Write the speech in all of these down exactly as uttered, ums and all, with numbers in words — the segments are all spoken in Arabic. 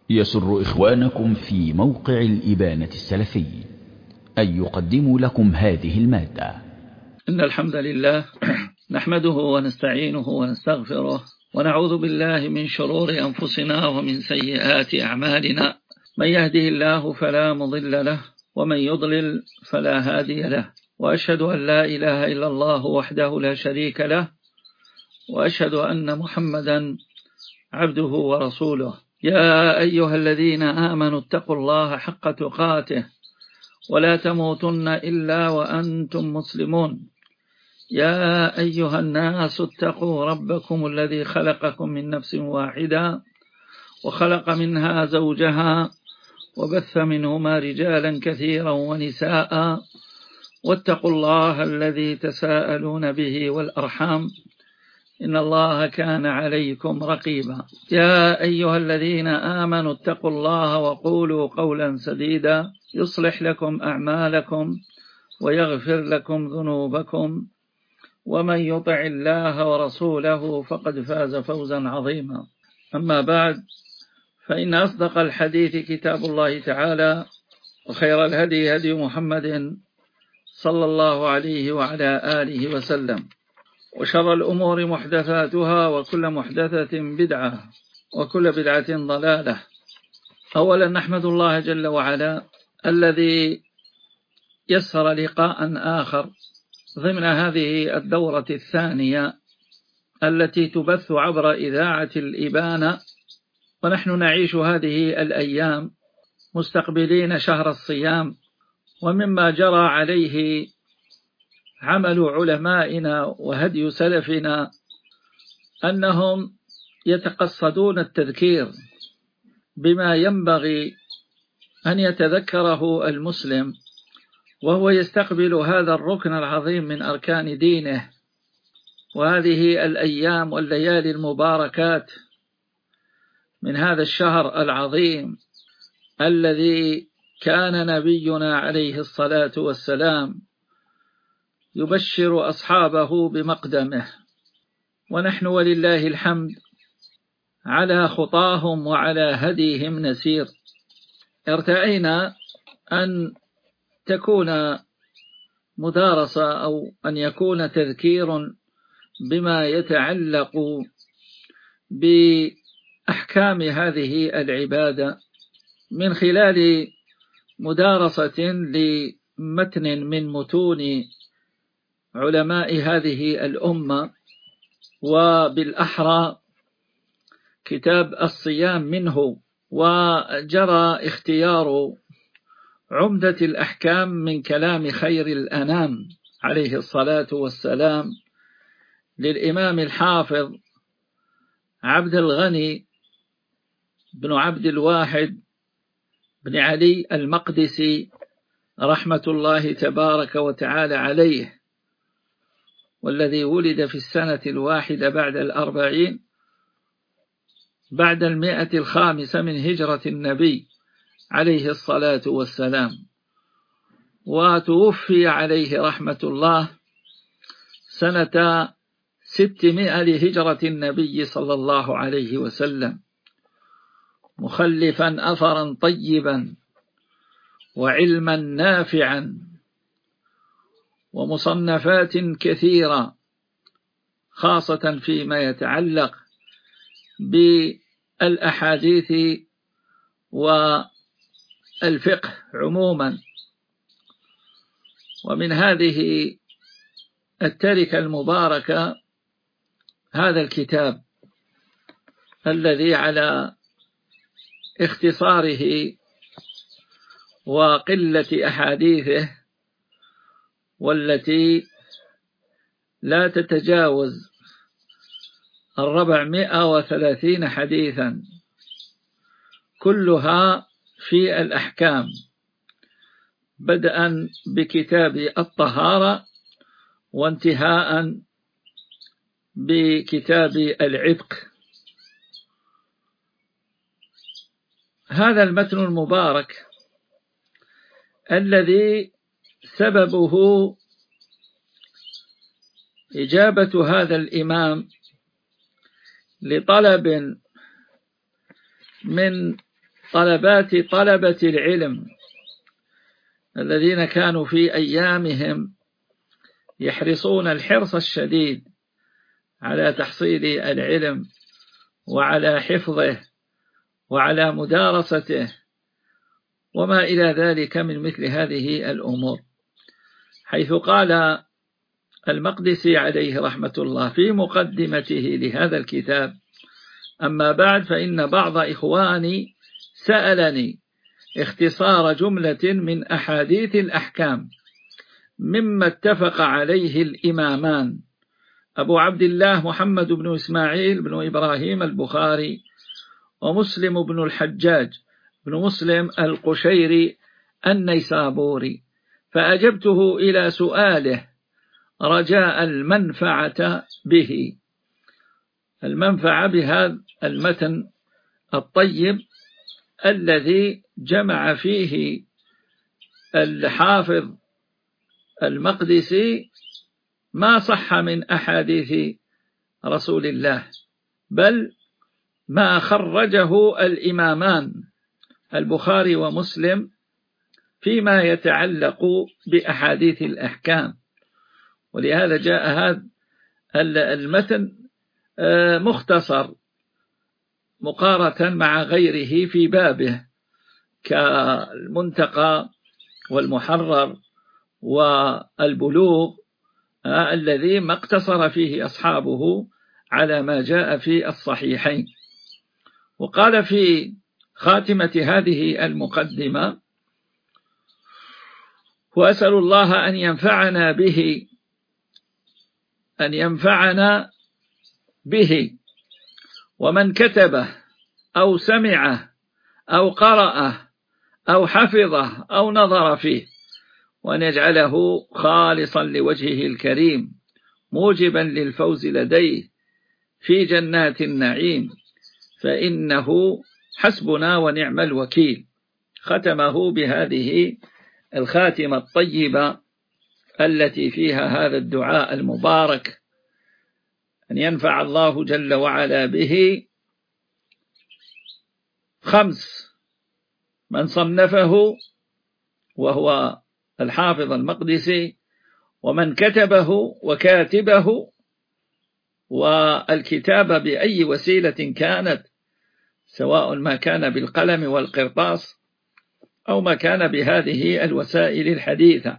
يسر إخوانكم في موقع الإبانة السلفي أن يقدموا لكم هذه المادة. إن الحمد لله نحمده ونستعينه ونستغفره ونعوذ بالله من شرور أنفسنا ومن سيئات أعمالنا. من يهده الله فلا مضل له ومن يضلل فلا هادي له، وأشهد أن لا إله إلا الله وحده لا شريك له، وأشهد أن محمدا عبده ورسوله. يا أيها الذين آمنوا اتقوا الله حق تقاته ولا تموتن إلا وأنتم مسلمون. يا أيها الناس اتقوا ربكم الذي خلقكم من نفس واحدة وخلق منها زوجها وبث منهما رجالا كثيرا ونساء، واتقوا الله الذي تساءلون به والأرحام إن الله كان عليكم رقيبا. يا أيها الذين آمنوا اتقوا الله وقولوا قولا سديدا يصلح لكم أعمالكم ويغفر لكم ذنوبكم، ومن يطع الله ورسوله فقد فاز فوزا عظيما. أما بعد، فإن أصدق الحديث كتاب الله تعالى، وخير الهدي هدي محمد صلى الله عليه وعلى آله وسلم، وشر الأمور محدثاتها وكل محدثة بدعة وكل بدعة ضلالة. أولا نحمد الله جل وعلا الذي يسر لقاء آخر ضمن هذه الدورة الثانية التي تبث عبر إذاعة الإبانة، ونحن نعيش هذه الأيام مستقبلين شهر الصيام، ومما جرى عليه عمل علمائنا وهدي سلفنا أنهم يتقصدون التذكير بما ينبغي أن يتذكره المسلم وهو يستقبل هذا الركن العظيم من أركان دينه. وهذه الأيام والليالي المباركات من هذا الشهر العظيم الذي كان نبينا عليه الصلاة والسلام يبشر أصحابه بمقدمه، ونحن ولله الحمد على خطاهم وعلى هديهم نسير. ارتأينا أن تكون مدارسة أو أن يكون تذكير بما يتعلق بأحكام هذه العبادة من خلال مدارسة لمتن من متون علماء هذه الأمة، وبالأحرى كتاب الصيام منه. وجرى اختيار عمدة الأحكام من كلام خير الأنام عليه الصلاة والسلام للإمام الحافظ عبد الغني بن عبد الواحد بن علي المقدسي رحمة الله تبارك وتعالى عليه، والذي ولد في السنة الواحدة بعد الأربعين بعد المئة الخامسة من هجرة النبي عليه الصلاة والسلام، وتوفي عليه رحمة الله سنة ستمائة لهجرة النبي صلى الله عليه وسلم، مخلفا أثرا طيبا وعلما نافعا ومصنفات كثيرة، خاصة فيما يتعلق بالأحاديث والفقه عموما. ومن هذه التركة المباركة هذا الكتاب الذي على اختصاره وقلة أحاديثه، والتي لا تتجاوز الربعمائة وثلاثين حديثا، كلها في الأحكام، بدءا بكتاب الطهارة وانتهاء بكتاب العتق. هذا المتن المبارك الذي سببه إجابة هذا الإمام لطلب من طلبات طلبة العلم الذين كانوا في أيامهم يحرصون الحرص الشديد على تحصيل العلم وعلى حفظه وعلى مدارسته وما إلى ذلك من مثل هذه الأمور، حيث قال المقدسي عليه رحمة الله في مقدمته لهذا الكتاب: أما بعد، فإن بعض إخواني سألني اختصار جملة من أحاديث الأحكام مما اتفق عليه الإمامان أبو عبد الله محمد بن إسماعيل بن إبراهيم البخاري ومسلم بن الحجاج بن مسلم القشيري النيسابوري، فأجبته إلى سؤاله رجاء المنفعة به، المنفعة بهذا المتن الطيب الذي جمع فيه الحافظ المقدسي ما صح من أحاديث رسول الله، بل ما خرجه الإمامان البخاري ومسلم فيما يتعلق بأحاديث الأحكام. ولهذا جاء هذا المتن مختصر مقارنة مع غيره في بابه كالمنتقى والمحرر والبلوغ الذي ما اقتصر فيه أصحابه على ما جاء في الصحيحين. وقال في خاتمة هذه المقدمة: وأسأل الله أن ينفعنا به أن ينفعنا به ومن كتبه أو سمعه أو قرأه أو حفظه أو نظر فيه، وأن يجعله خالصا لوجهه الكريم موجبا للفوز لديه في جنات النعيم، فإنه حسبنا ونعم الوكيل. ختمه بهذه الخاتمة الطيبة التي فيها هذا الدعاء المبارك: أن ينفع الله جل وعلا به خمس: من صنفه وهو الحافظ المقدسي، ومن كتبه وكاتبه، والكتابة بأي وسيلة كانت، سواء ما كان بالقلم والقرطاس أو ما كان بهذه الوسائل الحديثة،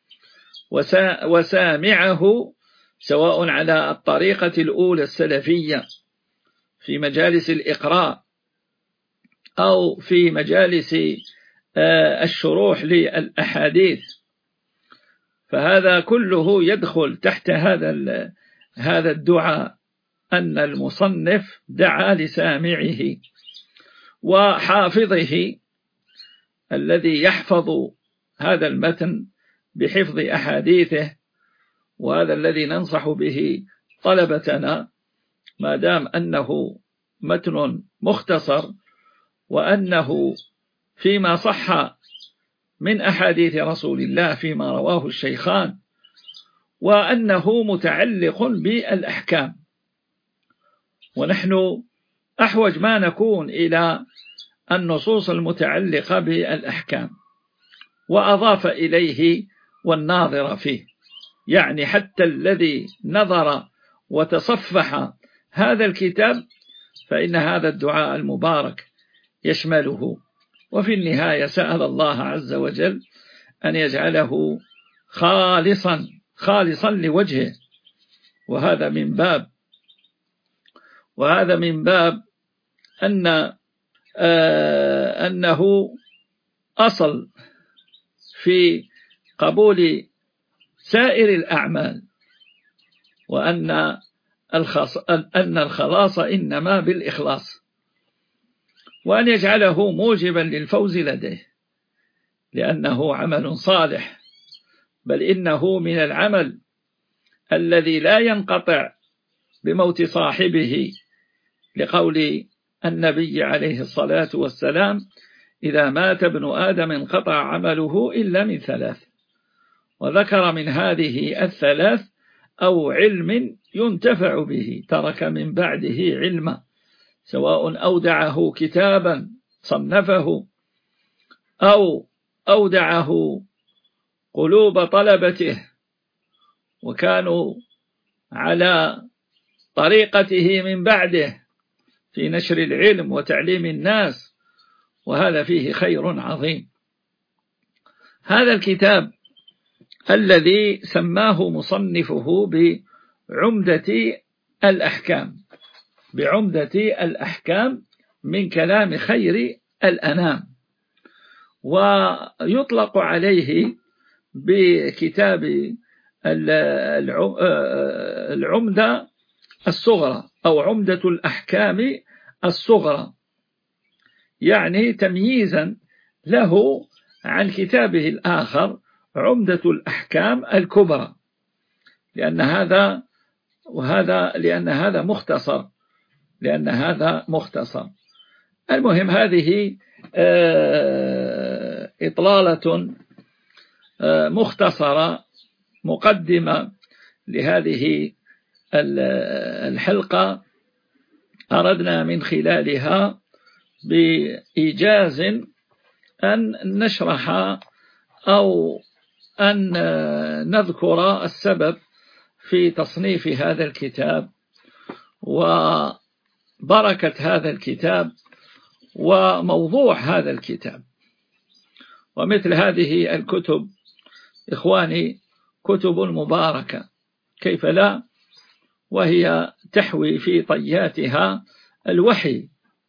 وسامعه سواء على الطريقة الأولى السلفية في مجالس الإقراء أو في مجالس الشروح للأحاديث، فهذا كله يدخل تحت هذا هذا الدعاء، أن المصنف دعا لسامعه وحافظه الذي يحفظ هذا المتن بحفظ أحاديثه، وهذا الذي ننصح به طلبتنا ما دام أنه متن مختصر، وأنه فيما صح من أحاديث رسول الله فيما رواه الشيخان، وأنه متعلق بالأحكام، ونحن أحوج ما نكون إلى النصوص المتعلقة بالأحكام، وأضاف إليه والناظر فيه، يعني حتى الذي نظر وتصفح هذا الكتاب فإن هذا الدعاء المبارك يشمله. وفي النهاية سأل الله عز وجل أن يجعله خالصا خالصا لوجهه، وهذا من باب وهذا من باب أن آه أنه أصل في قبول سائر الأعمال، وأن الخلاص أن الخلاص إنما بالإخلاص، وأن يجعله موجبا للفوز لديه، لأنه عمل صالح، بل إنه من العمل الذي لا ينقطع بموت صاحبه، لقول النبي عليه الصلاة والسلام: إذا مات ابن آدم انقطع عمله إلا من ثلاث، وذكر من هذه الثلاث: أو علم ينتفع به ترك من بعده علما، سواء أودعه كتابا صنفه أو أودعه قلوب طلبته وكانوا على طريقته من بعده في نشر العلم وتعليم الناس، وهذا فيه خير عظيم. هذا الكتاب الذي سماه مصنفه بعمدة الأحكام، بعمدة الأحكام من كلام خير الأنام، ويطلق عليه بكتاب العمدة الصغرى أو عمدة الأحكام الصغرى، يعني تمييزا له عن كتابه الآخر عمدة الأحكام الكبرى، لأن هذا وهذا لأن هذا مختصر لأن هذا مختصر. المهم هذه إطلالة مختصرة مقدمة لهذه الحلقة، أردنا من خلالها بإيجاز أن نشرح أو أن نذكر السبب في تصنيف هذا الكتاب وبركة هذا الكتاب وموضوع هذا الكتاب. ومثل هذه الكتب إخواني كتب مباركة، كيف لا، وهي تحوي في طياتها الوحي،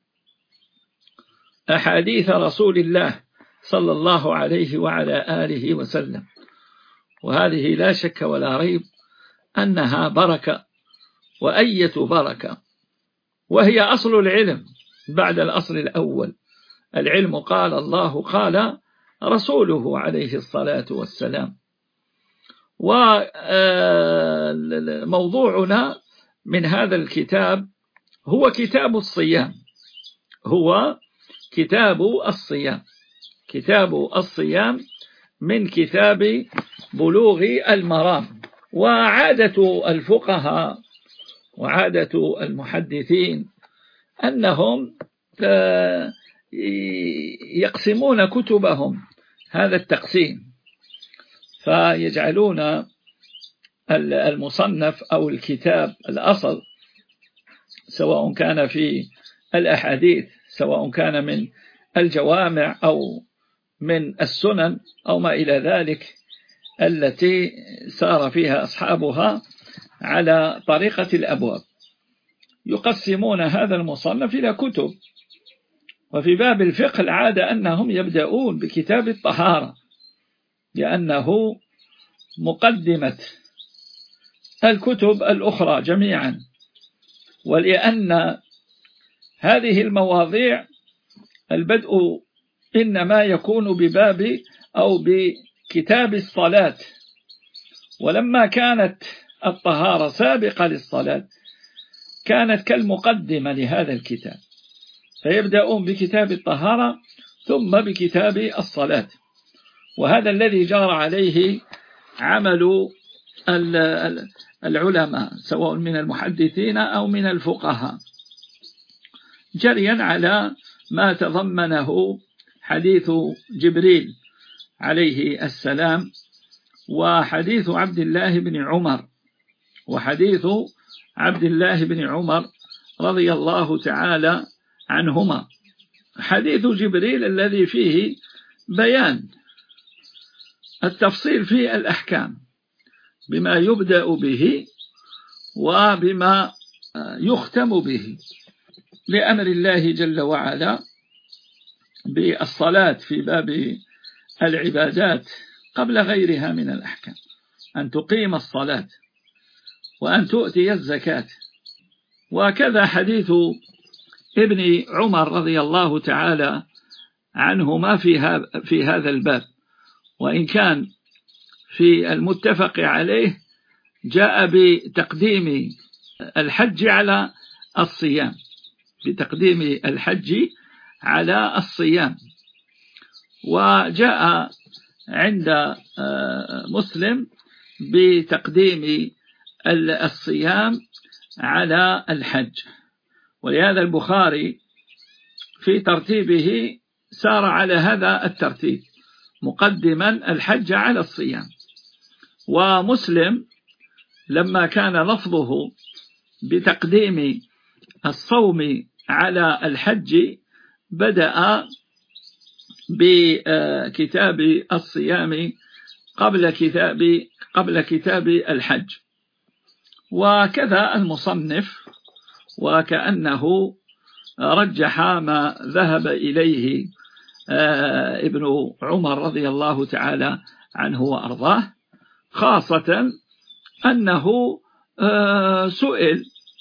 أحاديث رسول الله صلى الله عليه وعلى آله وسلم، وهذه لا شك ولا ريب أنها بركة وأية بركة، وهي أصل العلم بعد الأصل الأول. العلم قال الله قال رسوله عليه الصلاة والسلام. وموضوعنا من هذا الكتاب هو كتاب الصيام هو كتاب الصيام كتاب الصيام من كتاب بلوغ المرام. وعادة الفقهاء وعادة المحدثين أنهم يقسمون كتبهم هذا التقسيم، فيجعلون المصنف أو الكتاب الأصل سواء كان في الأحاديث، سواء كان من الجوامع أو من السنن أو ما إلى ذلك التي سار فيها أصحابها على طريقة الأبواب، يقسمون هذا المصنف إلى كتب. وفي باب الفقه العادة أنهم يبدأون بكتاب الطهارة لأنه مقدمة الكتب الأخرى جميعا، ولأن هذه المواضيع البدء إنما يكون بباب أو بكتاب الصلاة، ولما كانت الطهارة سابقة للصلاة كانت كالمقدمة لهذا الكتاب، فيبدأون بكتاب الطهارة ثم بكتاب الصلاة. وهذا الذي جرى عليه عمل العلماء سواء من المحدثين أو من الفقهاء، جريا على ما تضمنه حديث جبريل عليه السلام وحديث عبد الله بن عمر وحديث عبد الله بن عمر رضي الله تعالى عنهما. حديث جبريل الذي فيه بيان التفصيل في الأحكام بما يبدأ به وبما يختم به، لأمر الله جل وعلا بالصلاة في باب العبادات قبل غيرها من الأحكام، أن تقيم الصلاة وأن تؤتي الزكاة. وكذا حديث ابن عمر رضي الله تعالى عنهما في هذا الباب، وإن كان في المتفق عليه جاء بتقديم الحج على الصيام بتقديم الحج على الصيام وجاء عند مسلم بتقديم الصيام على الحج. ولهذا البخاري في ترتيبه سار على هذا الترتيب مقدما الحج على الصيام. ومسلم لما كان لفظه بتقديم الصوم على الحج بدأ بكتاب الصيام قبل كتاب قبل كتاب الحج. وكذا المصنف وكأنه رجح ما ذهب إليه ابن عمر رضي الله تعالى عنه وأرضاه، خاصة أنه سئل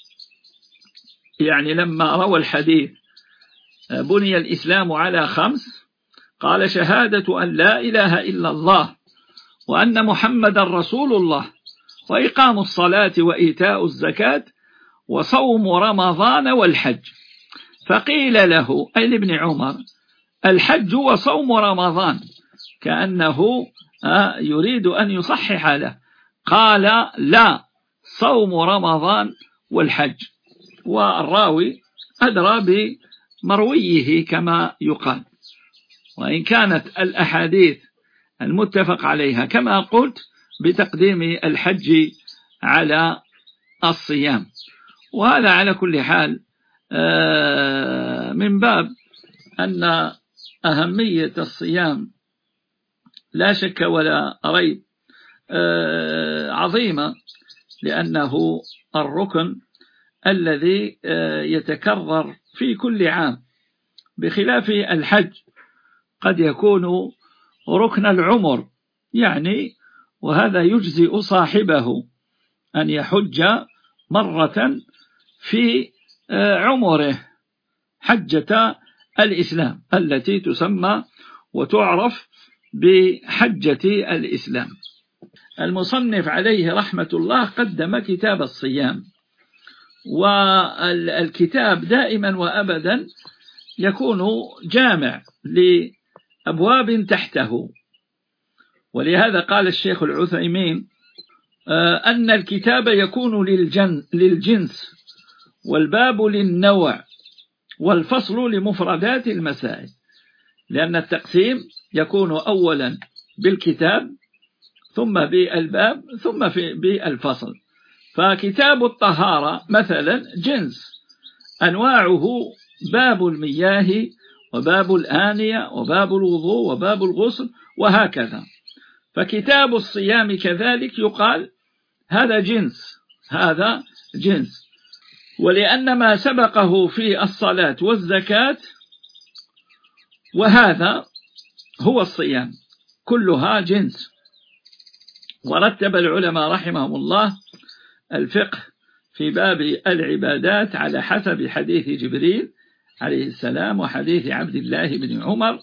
يعني لما روى الحديث بني الإسلام على خمس، قال شهادة أن لا إله إلا الله وأن محمد رسول الله وإقام الصلاة وإيتاء الزكاة وصوم رمضان والحج. فقيل له أي لابن عمر الحج وصوم رمضان، كأنه يريد أن يصحح له، قال لا، صوم رمضان والحج. والراوي أدرى بمرويه كما يقال، وإن كانت الأحاديث المتفق عليها كما قلت بتقديم الحج على الصيام. وهذا على كل حال من باب أن أهمية الصيام لا شك ولا ريب عظيمة، لأنه الركن الذي يتكرر في كل عام، بخلاف الحج قد يكون ركن العمر يعني، وهذا يجزئ صاحبه أن يحج مرة في عمره حجة الإسلام التي تسمى وتعرف بحجة الإسلام. المصنف عليه رحمة الله قدم كتاب الصيام، والكتاب دائما وأبدا يكون جامع لأبواب تحته، ولهذا قال الشيخ العثيمين أن الكتاب يكون للجنس والباب للنوع والفصل لمفردات المسائل، لأن التقسيم يكون أولا بالكتاب ثم بالباب ثم بالفصل. فكتاب الطهارة مثلا جنس، أنواعه باب المياه وباب الآنية وباب الوضوء وباب الغسل وهكذا. فكتاب الصيام كذلك يقال هذا جنس، هذا جنس، ولأن ما سبقه في الصلاة والزكاة وهذا هو الصيام كلها جنس. ورتب العلماء رحمهم الله الفقه في باب العبادات على حسب حديث جبريل عليه السلام وحديث عبد الله بن عمر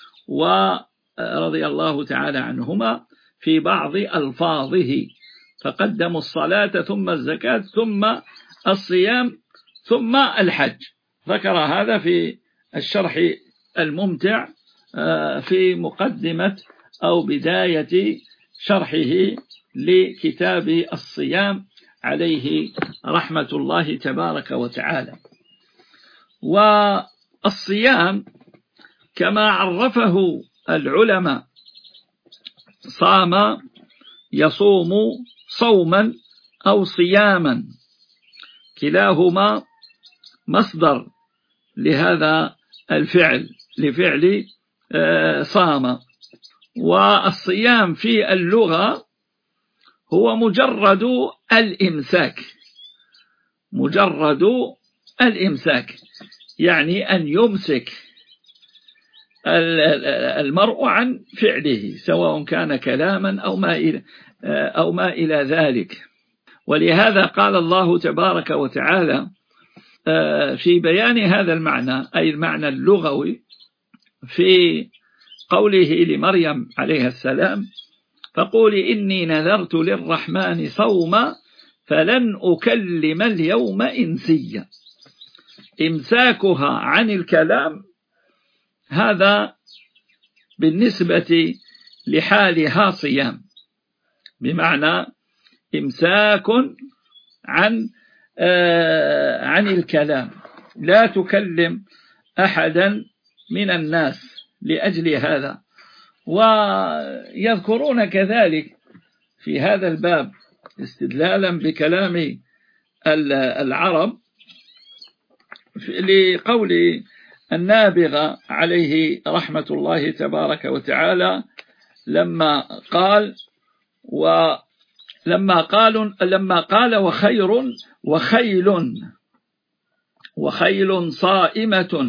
ورضي الله تعالى عنهما في بعض ألفاظه، فقدموا الصلاة ثم الزكاة ثم الصيام ثم الحج. ذكر هذا في الشرح الممتع في مقدمة أو بداية شرحه لكتاب الصيام عليه رحمة الله تبارك وتعالى. والصيام كما عرفه العلماء صام يصوم صوما أو صياما، كلاهما مصدر لهذا الفعل، لفعل صام. والصيام في اللغة هو مجرد الإمساك، مجرد الإمساك يعني أن يمسك المرء عن فعله سواء كان كلاما أو ما إلى, أو ما إلى ذلك. ولهذا قال الله تبارك وتعالى في بيان هذا المعنى أي المعنى اللغوي في قوله لمريم عليه السلام فقولي إني نذرت للرحمن صوما فلن أكلم اليوم إنسيا. إمساكها عن الكلام هذا بالنسبة لحالها صيام، بمعنى إمساك عن آه عن الكلام، لا تكلم أحدا من الناس لأجل هذا. ويذكرون كذلك في هذا الباب استدلالا بكلام العرب لقول النابغة عليه رحمة الله تبارك وتعالى لما قال ولما قالوا لما قال وخير وخيل وخيل صائمة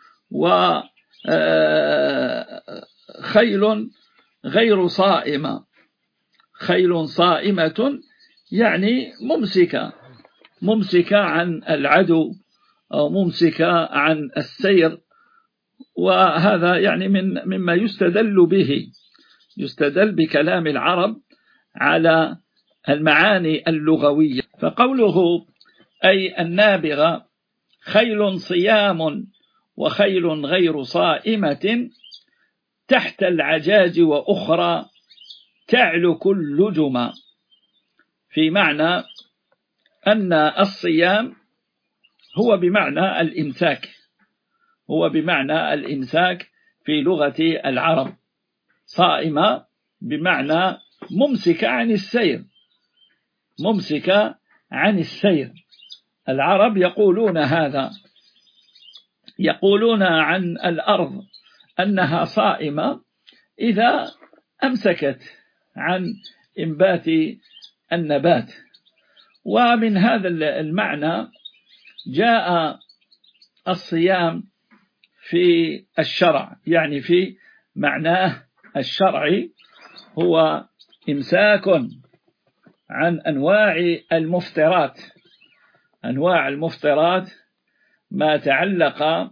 وخيل غير صائمة. خيل صائمة يعني ممسكة ممسكة عن العدو أو ممسكة عن السير. وهذا يعني من مما يستدل به يستدل بكلام العرب على المعاني اللغوية. فقوله أي النابغة خيل صيام وخيل غير صائمة تحت العجاج وأخرى تعلو كل جمى، في معنى أن الصيام هو بمعنى الإمساك هو بمعنى الإمساك في لغة العرب. صائمة بمعنى ممسكة عن السير ممسكة عن السير. العرب يقولون هذا، يقولون عن الأرض أنها صائمة إذا أمسكت عن إنبات النبات. ومن هذا المعنى جاء الصيام في الشرع، يعني في معناه الشرعي هو إمساك عن أنواع المفطرات أنواع المفطرات ما تعلق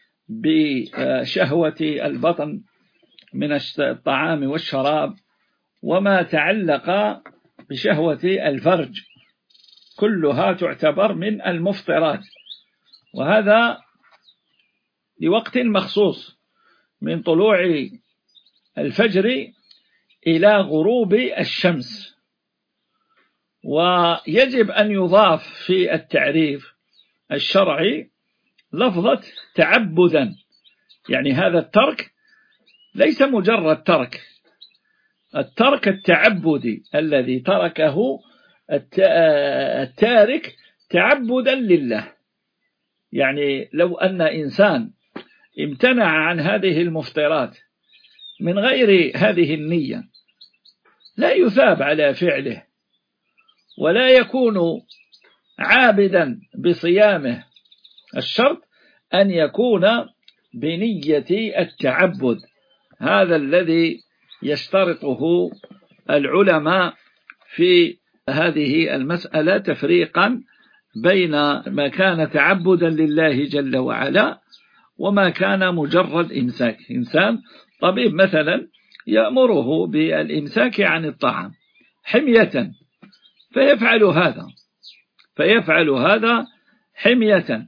بشهوة البطن من الطعام والشراب، وما تعلق بشهوة الفرج، كلها تعتبر من المفطرات. وهذا لوقت مخصوص من طلوع الفجر إلى غروب الشمس. ويجب أن يضاف في التعريف الشرعي لفظة تعبدا، يعني هذا الترك ليس مجرد ترك، الترك التعبدي الذي تركه التارك تعبدا لله. يعني لو أن إنسان امتنع عن هذه المفطرات من غير هذه النية لا يثاب على فعله ولا يكون عابدا بصيامه. الشرط أن يكون بنية التعبد، هذا الذي يشترطه العلماء في هذه المسألة تفريقا بين ما كان تعبدا لله جل وعلا وما كان مجرد إمساك. إنسان طبيب مثلا يأمره بالإمساك عن الطعام حمية فيفعل هذا فيفعل هذا حمية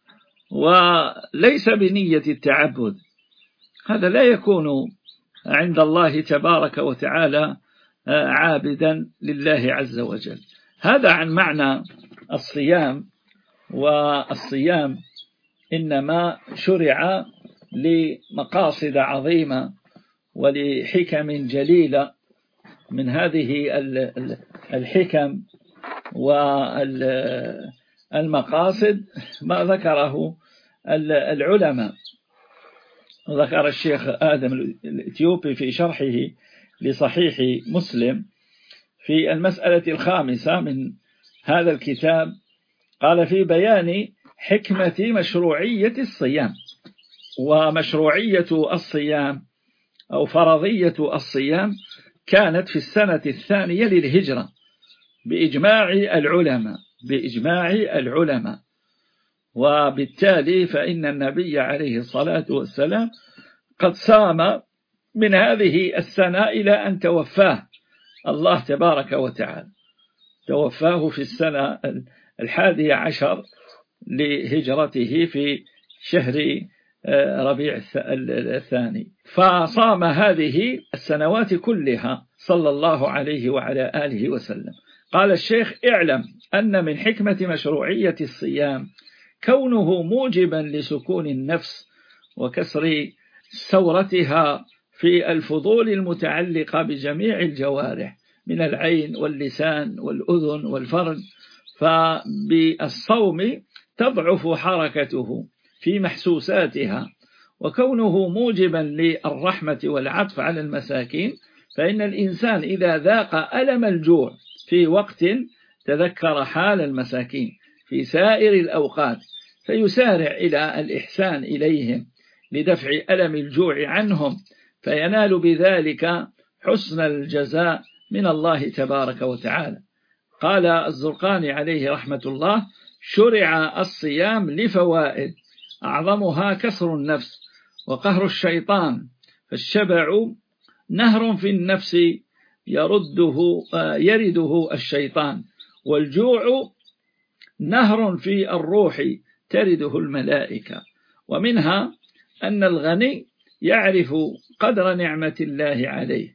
وليس بنية التعبد، هذا لا يكون عند الله تبارك وتعالى عابدا لله عز وجل. هذا عن معنى الصيام. والصيام إنما شرع لمقاصد عظيمة ولحكم جليلة. من هذه الحكم والمقاصد ما ذكره العلماء. ذكر الشيخ آدم الإثيوبي في شرحه لصحيح مسلم في المسألة الخامسة من هذا الكتاب، قال في بيان حكمة مشروعية الصيام. ومشروعية الصيام أو فرضية الصيام كانت في السنة الثانية للهجرة بإجماع العلماء بإجماع العلماء وبالتالي فإن النبي عليه الصلاة والسلام قد صام من هذه السنة إلى أن توفاه الله تبارك وتعالى، توفاه في السنة الحادية عشر لهجرته في شهر ربيع الثاني، فصام هذه السنوات كلها صلى الله عليه وعلى آله وسلم. قال الشيخ: اعلم أن من حكمة مشروعية الصيام كونه موجبا لسكون النفس وكسر ثورتها في الفضول المتعلقة بجميع الجوارح من العين واللسان والأذن والفرج. فبالصوم تضعف حركته في محسوساتها، وكونه موجبا للرحمة والعطف على المساكين، فإن الإنسان إذا ذاق ألم الجوع في وقت تذكر حال المساكين في سائر الأوقات، فيسارع إلى الإحسان إليهم لدفع ألم الجوع عنهم، فينال بذلك حسن الجزاء من الله تبارك وتعالى. قال الزرقاني عليه رحمة الله: شرع الصيام لفوائد، أعظمها كسر النفس وقهر الشيطان، فالشبع نهر في النفس يرده يرده الشيطان، والجوع نهر في الروح ترده الملائكة. ومنها أن الغني يعرف قدر نعمة الله عليه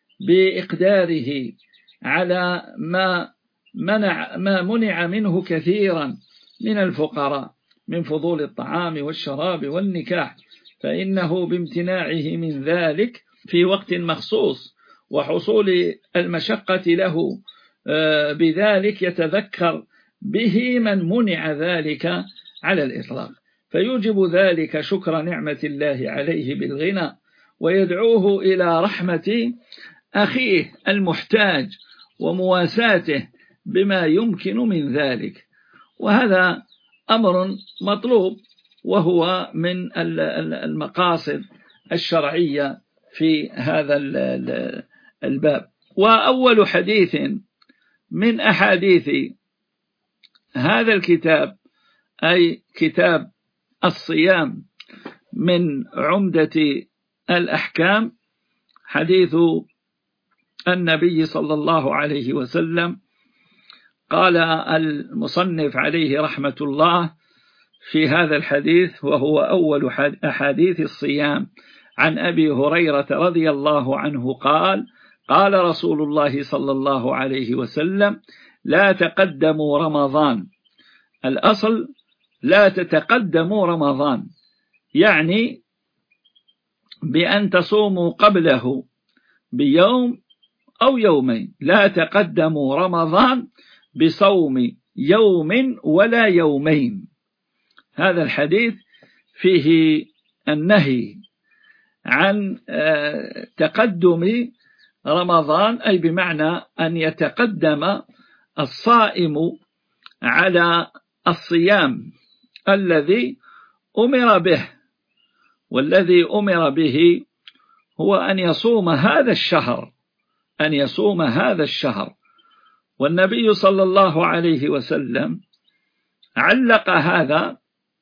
بإقداره على ما منع ما منع منه كثيرا من الفقراء من فضول الطعام والشراب والنكاح، فإنه بامتناعه من ذلك في وقت مخصوص وحصول المشقة له بذلك يتذكر به من منع ذلك على الإطلاق، فيوجب ذلك شكر نعمة الله عليه بالغنى، ويدعوه إلى رحمة أخيه المحتاج ومواساته بما يمكن من ذلك. وهذا أمر مطلوب، وهو من المقاصد الشرعية في هذا الباب. وأول حديث من أحاديث هذا الكتاب، أي كتاب الصيام من عمدة الأحكام، حديث النبي صلى الله عليه وسلم. قال المصنف عليه رحمة الله في هذا الحديث، وهو أول أحاديث الصيام، عن أبي هريرة رضي الله عنه قال: قال رسول الله صلى الله عليه وسلم: لا تقدموا رمضان. الأصل لا تتقدموا رمضان، يعني بأن تصوموا قبله بيوم أو يومين. لا تقدموا رمضان بصوم يوم ولا يومين. هذا الحديث فيه النهي عن تقدم رمضان، أي بمعنى أن يتقدم الصائم على الصيام الذي أمر به، والذي أمر به هو أن يصوم هذا الشهر أن يصوم هذا الشهر. والنبي صلى الله عليه وسلم علق هذا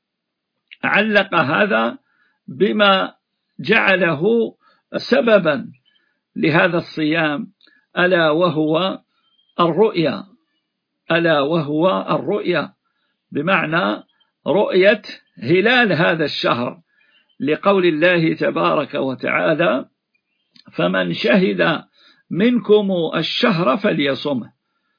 علق هذا بما جعله سببا لهذا الصيام، ألا وهو الرؤيا ألا وهو الرؤيا بمعنى رؤية هلال هذا الشهر، لقول الله تبارك وتعالى: فمن شهد منكم الشهر فليصمه.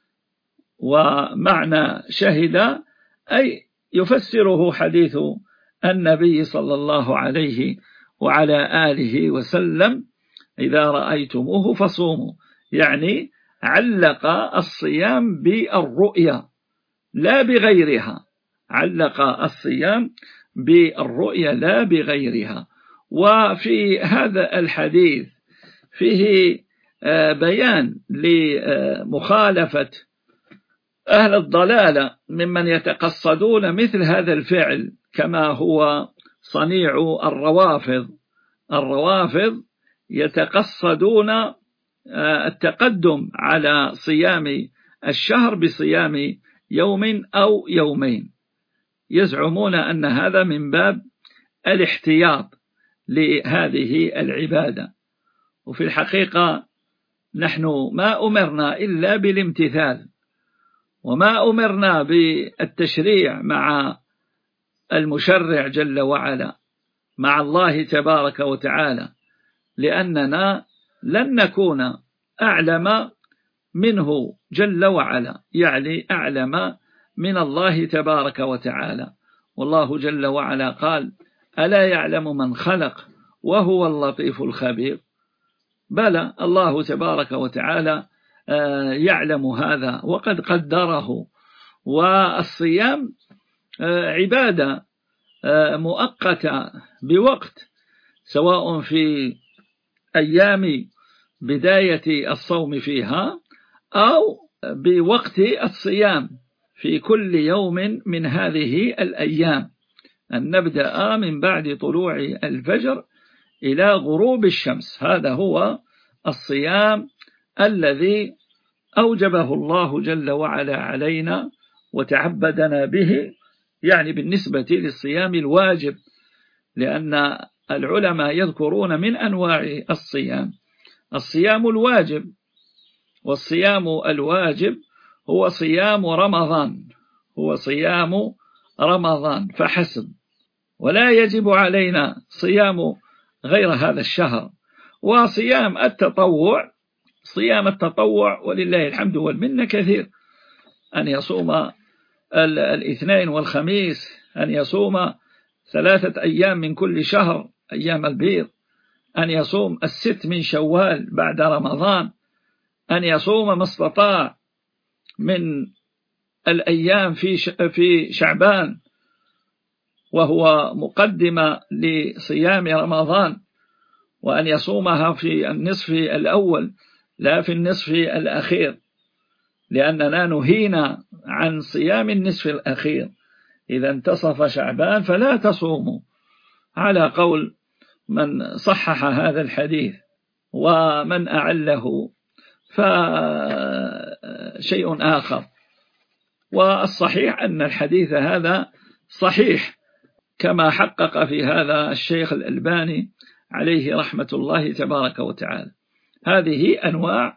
ومعنى شهد أي يفسره حديث النبي صلى الله عليه وعلى آله وسلم: إذا رأيتموه فصوموا، يعني علق الصيام بالرؤيا لا بغيرها علق الصيام بالرؤيا لا بغيرها. وفي هذا الحديث فيه بيان لمخالفة أهل الضلالة ممن يتقصدون مثل هذا الفعل، كما هو صنيع الروافض. الروافض يتقصدون التقدم على صيام الشهر بصيام يوم أو يومين، يزعمون أن هذا من باب الاحتياط لهذه العبادة. وفي الحقيقة نحن ما أمرنا إلا بالامتثال، وما أمرنا بالتشريع مع المشرع جل وعلا، مع الله تبارك وتعالى، لأننا لن نكون أعلم منه جل وعلا، يعني أعلم من الله تبارك وتعالى. والله جل وعلا قال: ألا يعلم من خلق وهو اللطيف الخبير؟ بلى، الله تبارك وتعالى يعلم هذا وقد قدره. والصيام عبادة مؤقتة بوقت، سواء في أيام بداية الصوم فيها أو بوقت الصيام في كل يوم من هذه الأيام، أن نبدأ من بعد طلوع الفجر إلى غروب الشمس. هذا هو الصيام الذي أوجبه الله جل وعلا علينا وتعبدنا به، يعني بالنسبة للصيام الواجب، لأن العلماء يذكرون من أنواع الصيام الصيام الواجب، والصيام الواجب هو صيام رمضان، هو صيام رمضان فحسب، ولا يجب علينا صيام غير هذا الشهر. وصيام التطوع، صيام التطوع ولله الحمد والمنة كثير، أن يصوم الاثنين والخميس، أن يصوم ثلاثة أيام من كل شهر أيام البيض، أن يصوم الست من شوال بعد رمضان، أن يصوم ما استطاع من الأيام في في شعبان وهو مقدمة لصيام رمضان، وأن يصومها في النصف الأول لا في النصف الأخير، لأننا نهينا عن صيام النصف الأخير. إذا انتصف شعبان فلا تصوموا، على قول من صحح هذا الحديث، ومن أعله فشيء آخر. والصحيح أن الحديث هذا صحيح، كما حقق في هذا الشيخ الألباني عليه رحمة الله تبارك وتعالى. هذه أنواع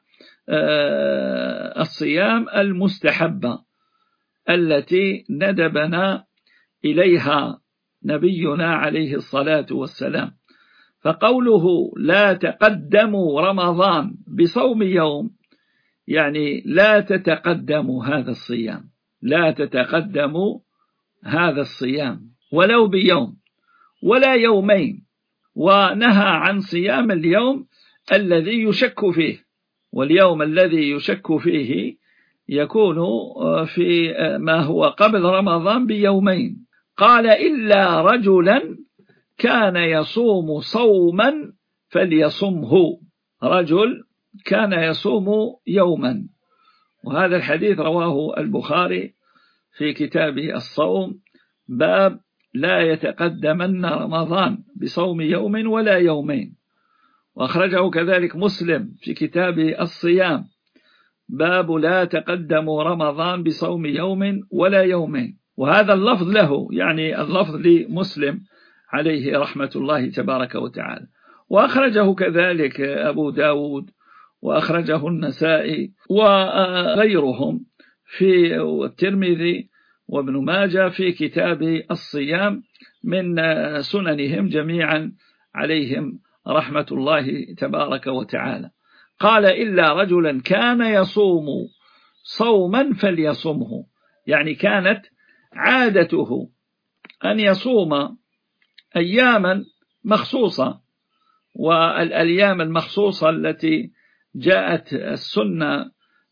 الصيام المستحبة التي ندبنا إليها نبينا عليه الصلاة والسلام. فقوله لا تقدموا رمضان بصوم يوم، يعني لا تتقدموا هذا الصيام، لا تتقدموا هذا الصيام ولو بيوم ولا يومين. ونهى عن صيام اليوم الذي يشك فيه، واليوم الذي يشك فيه يكون في ما هو قبل رمضان بيومين. قال إلا رجلا كان يصوم صوما فليصمه، رجل كان يصوم يوما. وهذا الحديث رواه البخاري في كتاب الصوم، باب لا يتقدمن رمضان بصوم يوم ولا يومين. وأخرجه كذلك مسلم في كتاب الصيام، باب لا تقدموا رمضان بصوم يوم ولا يومين. وهذا اللفظ له، يعني اللفظ لمسلم عليه رحمة الله تبارك وتعالى. وأخرجه كذلك أبو داود، وأخرجه النسائي وغيرهم في الترمذي وابن ماجه في كتاب الصيام من سننهم جميعا عليهم رحمة الله تبارك وتعالى. قال إلا رجلا كان يصوم صوما فليصمه، يعني كانت عادته أن يصوم أياما مخصوصة، والأيام المخصوصة التي جاءت السنة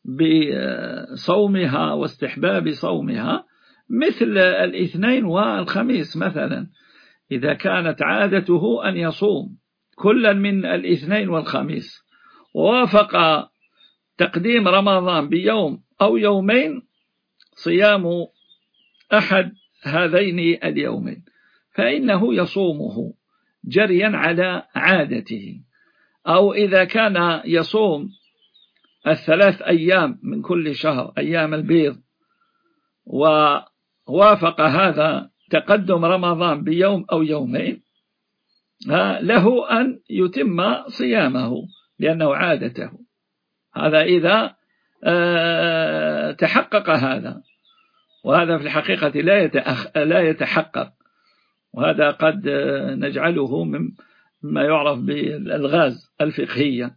بصومها واستحباب صومها مثل الاثنين والخميس مثلا، إذا كانت عادته أن يصوم كلا من الاثنين والخميس ووافق تقديم رمضان بيوم أو يومين، صيام أحد هذين اليومين فإنه يصومه جريا على عادته. أو إذا كان يصوم الثلاث أيام من كل شهر أيام البيض ووافق هذا تقدم رمضان بيوم أو يومين، له أن يتم صيامه لأنه عادته. هذا إذا تحقق هذا، وهذا في الحقيقة لا يتحقق، وهذا قد نجعله مما يعرف بالألغاز الفقهية،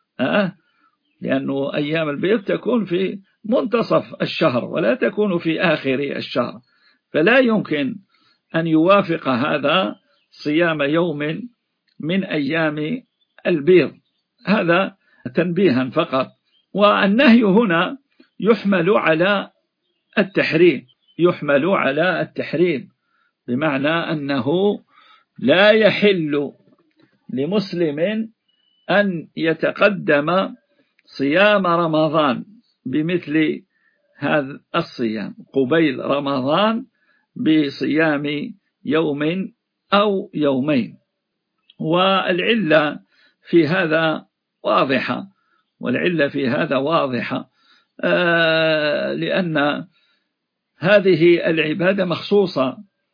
لأنه أيام البيض تكون في منتصف الشهر ولا تكون في آخر الشهر، فلا يمكن أن يوافق هذا صيام يوم من أيام البيض. هذا تنبيها فقط. والنهي هنا يحمل على التحريم، يحمل على التحريم بمعنى أنه لا يحل لمسلم أن يتقدم صيام رمضان بمثل هذا الصيام قبيل رمضان بصيام يوم أو يومين. والعلة في هذا واضحة، والعلة في هذا واضحة آه لأن هذه العبادة مخصوصة،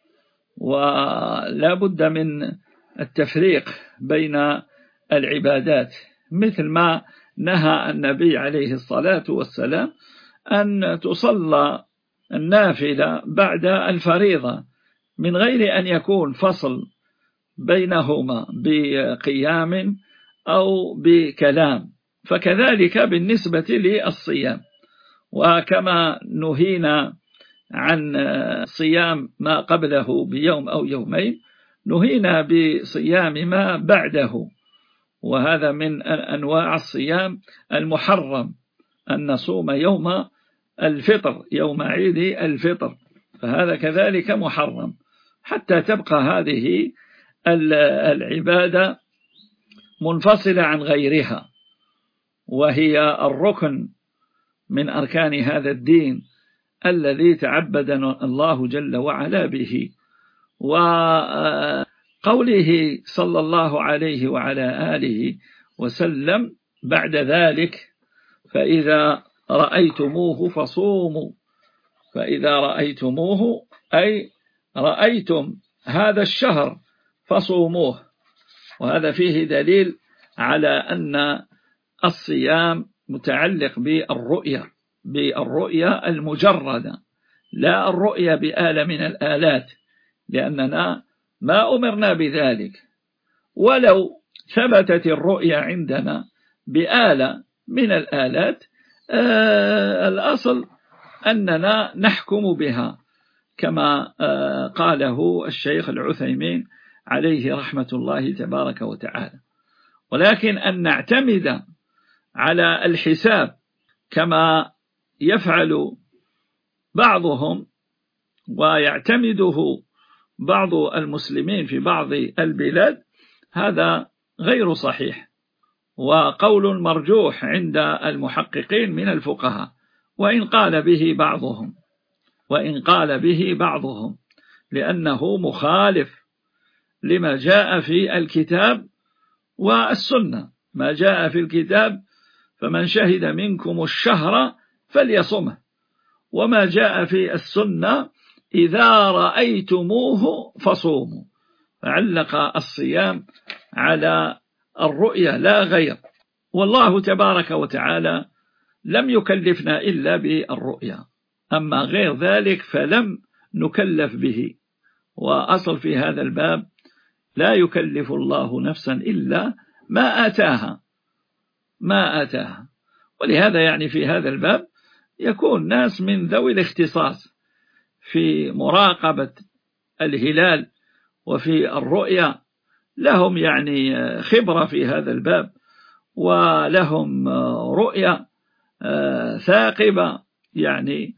ولا بد من التفريق بين العبادات، مثل ما نهى النبي عليه الصلاة والسلام أن تصلى النافلة بعد الفريضة من غير أن يكون فصل بينهما بقيام أو بكلام، فكذلك بالنسبة للصيام. وكما نهينا عن صيام ما قبله بيوم أو يومين، نهينا بصيام ما بعده، وهذا من أنواع الصيام المحرم أن نصوم يوم الفطر، يوم عيد الفطر، فهذا كذلك محرم، حتى تبقى هذه العبادة منفصلة عن غيرها، وهي الركن من أركان هذا الدين الذي تعبدنا الله جل وعلا به. وقوله صلى الله عليه وعلى آله وسلم بعد ذلك فإذا رأيتموه فصوموا، فإذا رأيتموه أي رأيتم هذا الشهر فصوموه. وهذا فيه دليل على أن الصيام متعلق بالرؤية، بالرؤية المجردة، لا الرؤية بآلة من الآلات، لأننا ما أمرنا بذلك. ولو ثبتت الرؤية عندنا بآلة من الآلات آه الأصل أننا نحكم بها، كما آه قاله الشيخ العثيمين عليه رحمة الله تبارك وتعالى. ولكن أن نعتمد على الحساب كما يفعل بعضهم ويعتمده بعض المسلمين في بعض البلاد، هذا غير صحيح، وقول مرجوح عند المحققين من الفقهاء، وإن قال به بعضهم وإن قال به بعضهم لأنه مخالف لما جاء في الكتاب والسنة. ما جاء في الكتاب فمن شهد منكم الشهر فليصمه، وما جاء في السنة إذا رأيتموه فصوموا، فعلق الصيام على الرؤية لا غير. والله تبارك وتعالى لم يكلفنا إلا بالرؤية، أما غير ذلك فلم نكلف به. وأصل في هذا الباب لا يكلف الله نفسا إلا ما آتاها ما آتاها ولهذا يعني في هذا الباب يكون ناس من ذوي الاختصاص في مراقبة الهلال وفي الرؤيا، لهم يعني خبرة في هذا الباب، ولهم رؤية ثاقبة، يعني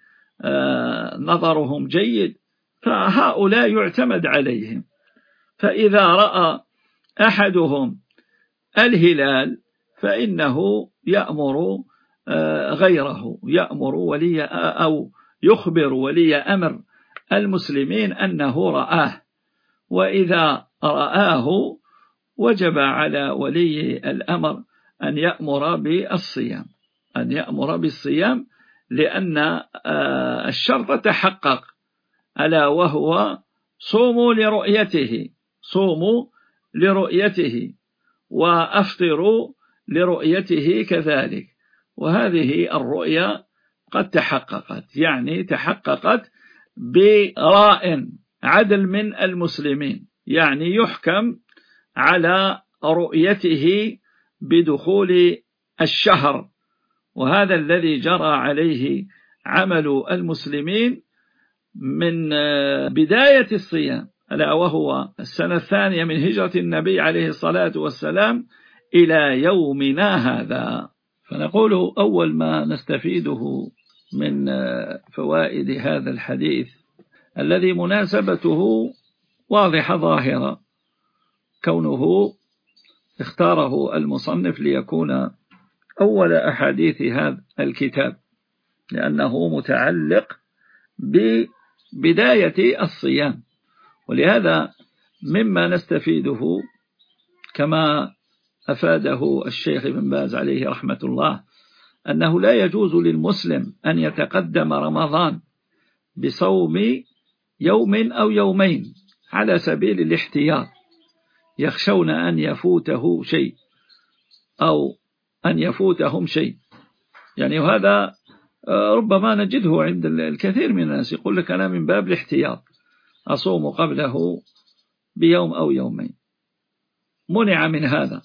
نظرهم جيد، فهؤلاء يعتمد عليهم. فإذا رأى أحدهم الهلال فإنه يأمر غيره، يأمر ولي أو يخبر ولي أمر المسلمين أنه رآه، وإذا رآه وجب على ولي الأمر أن يأمر بالصيام أن يأمر بالصيام لأن الشرط تحقق، ألا وهو صوموا لرؤيته صوموا لرؤيته وأفطروا لرؤيته كذلك. وهذه الرؤيا قد تحققت، يعني تحققت براء عدل من المسلمين، يعني يحكم على رؤيته بدخول الشهر. وهذا الذي جرى عليه عمل المسلمين من بداية الصيام ألا وهو السنة الثانية من هجرة النبي عليه الصلاة والسلام إلى يومنا هذا. فنقول أول ما نستفيده من فوائد هذا الحديث الذي مناسبته واضحة ظاهرة، كونه اختاره المصنف ليكون أول أحاديث هذا الكتاب، لأنه متعلق ببداية الصيام. ولهذا مما نستفيده كما أفاده الشيخ ابن باز عليه رحمة الله أنه لا يجوز للمسلم أن يتقدم رمضان بصوم يوم أو يومين على سبيل الاحتياط، يخشون أن يفوته شيء أو أن يفوتهم شيء. يعني وهذا ربما نجده عند الكثير من الناس، يقول لك أنا من باب الاحتياط أصوم قبله بيوم أو يومين. منع من هذا،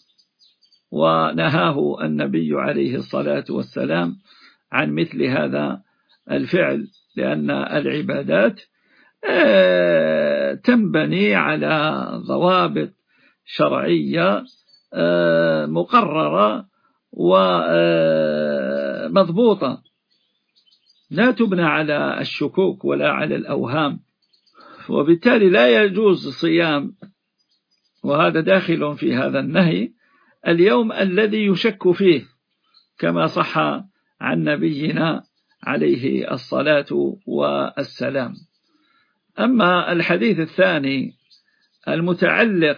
ونهاه النبي عليه الصلاة والسلام عن مثل هذا الفعل، لأن العبادات تنبني على ضوابط شرعية مقررة ومضبوطة، لا تبنى على الشكوك ولا على الأوهام. وبالتالي لا يجوز صيام، وهذا داخل في هذا النهي، اليوم الذي يشك فيه، كما صح عن نبينا عليه الصلاة والسلام. أما الحديث الثاني المتعلق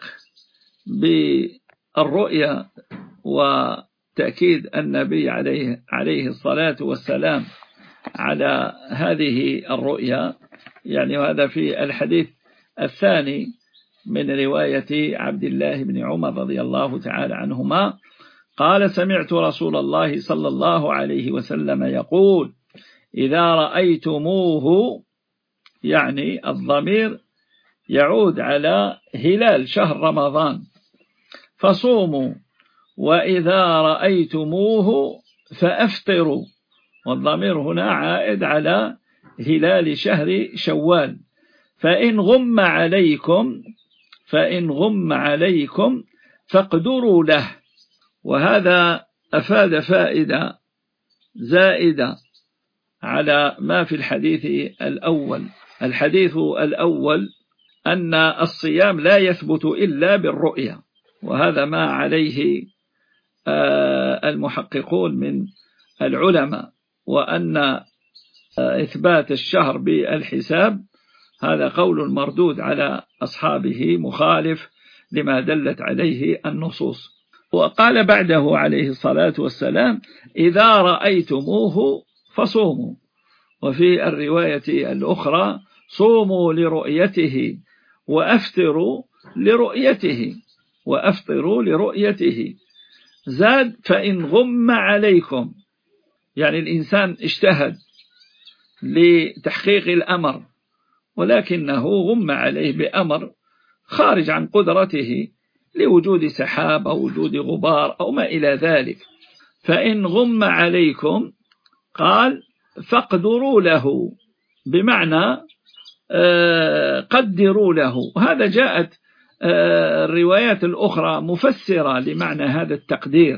بالرؤيا وتأكيد النبي عليه عليه الصلاة والسلام على هذه الرؤيا، يعني وهذا في الحديث الثاني من رواية عبد الله بن عمر رضي الله تعالى عنهما قال: سمعت رسول الله صلى الله عليه وسلم يقول: إذا رأيتموه، يعني الضمير يعود على هلال شهر رمضان، فصوموا، وإذا رأيتموه فأفطروا، والضمير هنا عائد على هلال شهر شوال، فإن غم عليكم فإن غم عليكم فاقدروا له. وهذا أفاد فائدة زائدة على ما في الحديث الأول. الحديث الأول أن الصيام لا يثبت إلا بالرؤية، وهذا ما عليه المحققون من العلماء، وأن إثبات الشهر بالحساب هذا قول مردود على أصحابه، مخالف لما دلت عليه النصوص. وقال بعده عليه الصلاة والسلام: إذا رأيتموه فصوموا. وفي الرواية الأخرى: صوموا لرؤيته وأفطروا لرؤيته وأفطروا لرؤيته. زاد: فإن غم عليكم، يعني الإنسان اجتهد لتحقيق الأمر ولكنه غم عليه بأمر خارج عن قدرته لوجود سحاب أو وجود غبار أو ما إلى ذلك، فإن غم عليكم قال فاقدروا له، بمعنى قدروا له. هذا جاءت الروايات الأخرى مفسرة لمعنى هذا التقدير.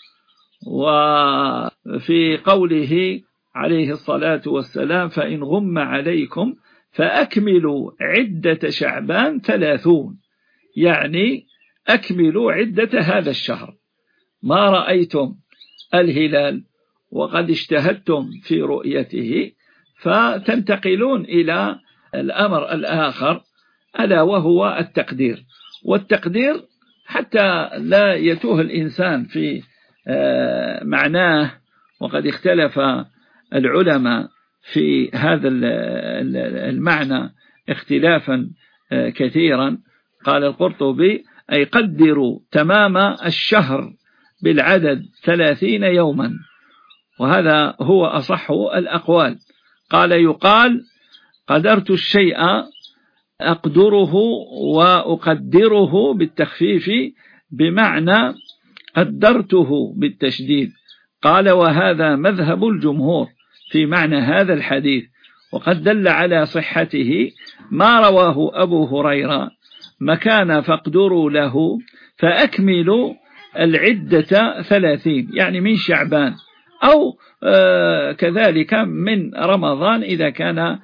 وفي قوله عليه الصلاة والسلام: فإن غم عليكم فأكملوا عدة شعبان ثلاثون، يعني أكملوا عدة هذا الشهر. ما رأيتم الهلال وقد اجتهدتم في رؤيته فتنتقلون إلى الأمر الآخر، ألا وهو التقدير. والتقدير حتى لا يتوه الإنسان في معناه، وقد اختلف العلماء في هذا المعنى اختلافا كثيرا. قال القرطبي: أي قدروا تمام الشهر بالعدد ثلاثين يوما، وهذا هو أصح الأقوال. قال: يقال قدرت الشيء أقدره وأقدره بالتخفيف، بمعنى قدرته بالتشديد. قال: وهذا مذهب الجمهور في معنى هذا الحديث، وقد دل على صحته ما رواه أبو هريرة: مكان فاقدروا له فأكملوا العدة ثلاثين، يعني من شعبان، أو كذلك من رمضان إذا كان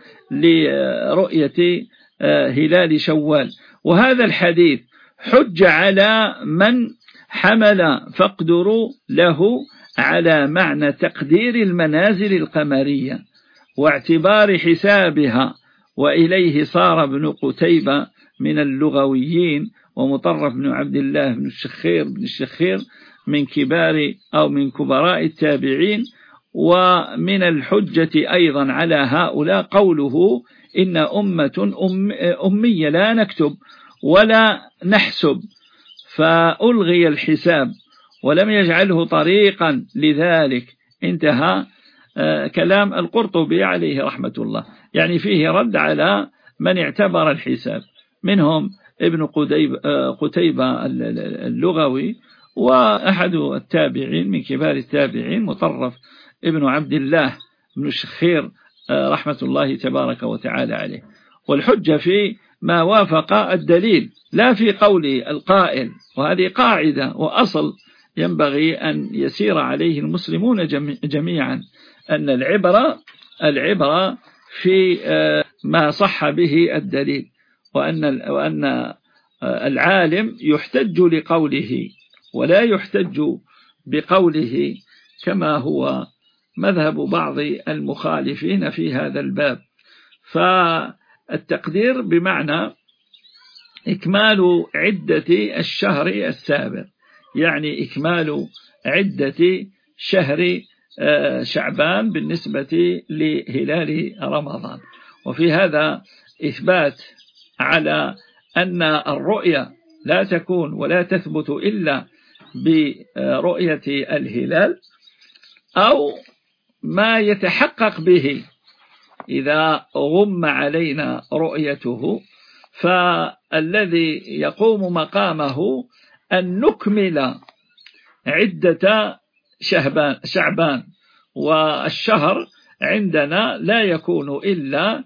لرؤية هلال شوال. وهذا الحديث حج على من حمل فاقدروا له على معنى تقدير المنازل القمرية واعتبار حسابها، وإليه صار ابن قتيبة من اللغويين، ومطرف بن عبد الله بن الشخير بن الشخير من كبار أو من كبراء التابعين. ومن الحجة أيضا على هؤلاء قوله: إن أمة أم أمية لا نكتب ولا نحسب فألغي الحساب ولم يجعله طريقا لذلك. انتهى كلام القرطبي عليه رحمة الله، يعني فيه رد على من اعتبر الحساب، منهم ابن قتيبة اللغوي، وأحد التابعين من كبار التابعين مطرف ابن عبد الله بن الشخير رحمة الله تبارك وتعالى عليه. والحجة في ما وافق الدليل لا في قول القائل، وهذه قاعدة وأصل ينبغي أن يسير عليه المسلمون جميعا، أن العبرة العبرة في ما صح به الدليل، وأن وأن العالم يحتج لقوله ولا يحتج بقوله، كما هو مذهب بعض المخالفين في هذا الباب. فالتقدير بمعنى إكمال عدة الشهر السابق، يعني إكمال عدة شهر شعبان بالنسبة لهلال رمضان. وفي هذا إثبات على أن الرؤية لا تكون ولا تثبت إلا برؤية الهلال أو ما يتحقق به إذا غم علينا رؤيته، فالذي يقوم مقامه أن نكمل عدة شعبان، والشهر عندنا لا يكون إلا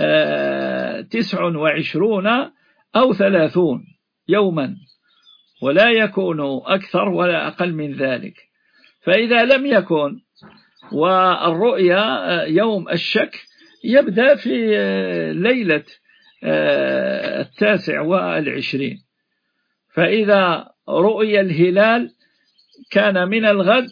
تسع وعشرون أو ثلاثون يوما، ولا يكون أكثر ولا أقل من ذلك. فإذا لم يكن والرؤيا يوم الشك يبدأ في ليلة التاسع والعشرين، فإذا رؤي الهلال كان من الغد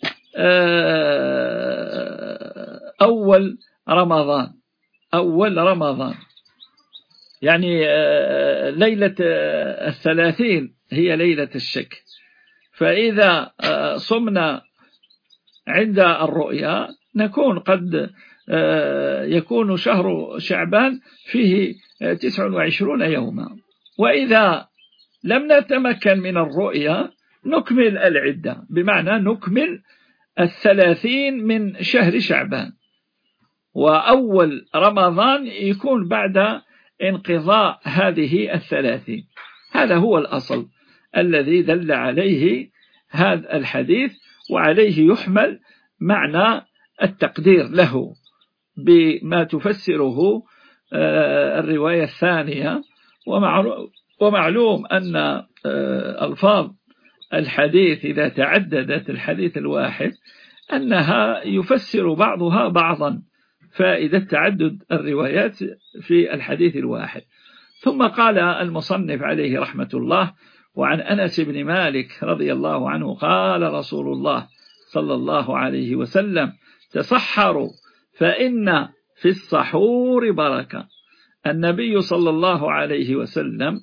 أول رمضان أول رمضان يعني ليلة الثلاثين هي ليلة الشك. فإذا صمنا عند الرؤيا نكون قد يكون شهر شعبان فيه تسع وعشرون يوما. وإذا لم نتمكن من الرؤيا نكمل العدة، بمعنى نكمل الثلاثين من شهر شعبان، وأول رمضان يكون بعد انقضاء هذه الثلاثين. هذا هو الأصل الذي دل عليه هذا الحديث، وعليه يحمل معنى التقدير له بما تفسره الرواية الثانية. ومعلوم أن ألفاظ الحديث إذا تعددت الحديث الواحد أنها يفسر بعضها بعضا، فائدة تعدد الروايات في الحديث الواحد. ثم قال المصنف عليه رحمة الله: وعن أنس بن مالك رضي الله عنه قال رسول الله صلى الله عليه وسلم: تسحروا فإن في السحور بركة. النبي صلى الله عليه وسلم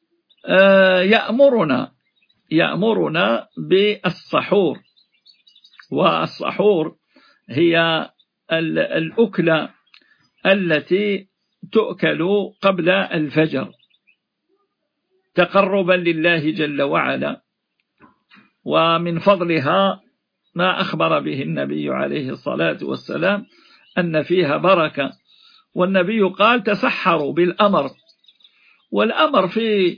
يأمرنا يأمرنا بالسحور، والسحور هي الأكلة التي تؤكل قبل الفجر تقربا لله جل وعلا، ومن فضلها ما أخبر به النبي عليه الصلاة والسلام أن فيها بركة. والنبي قال: تسحروا بالأمر. والأمر في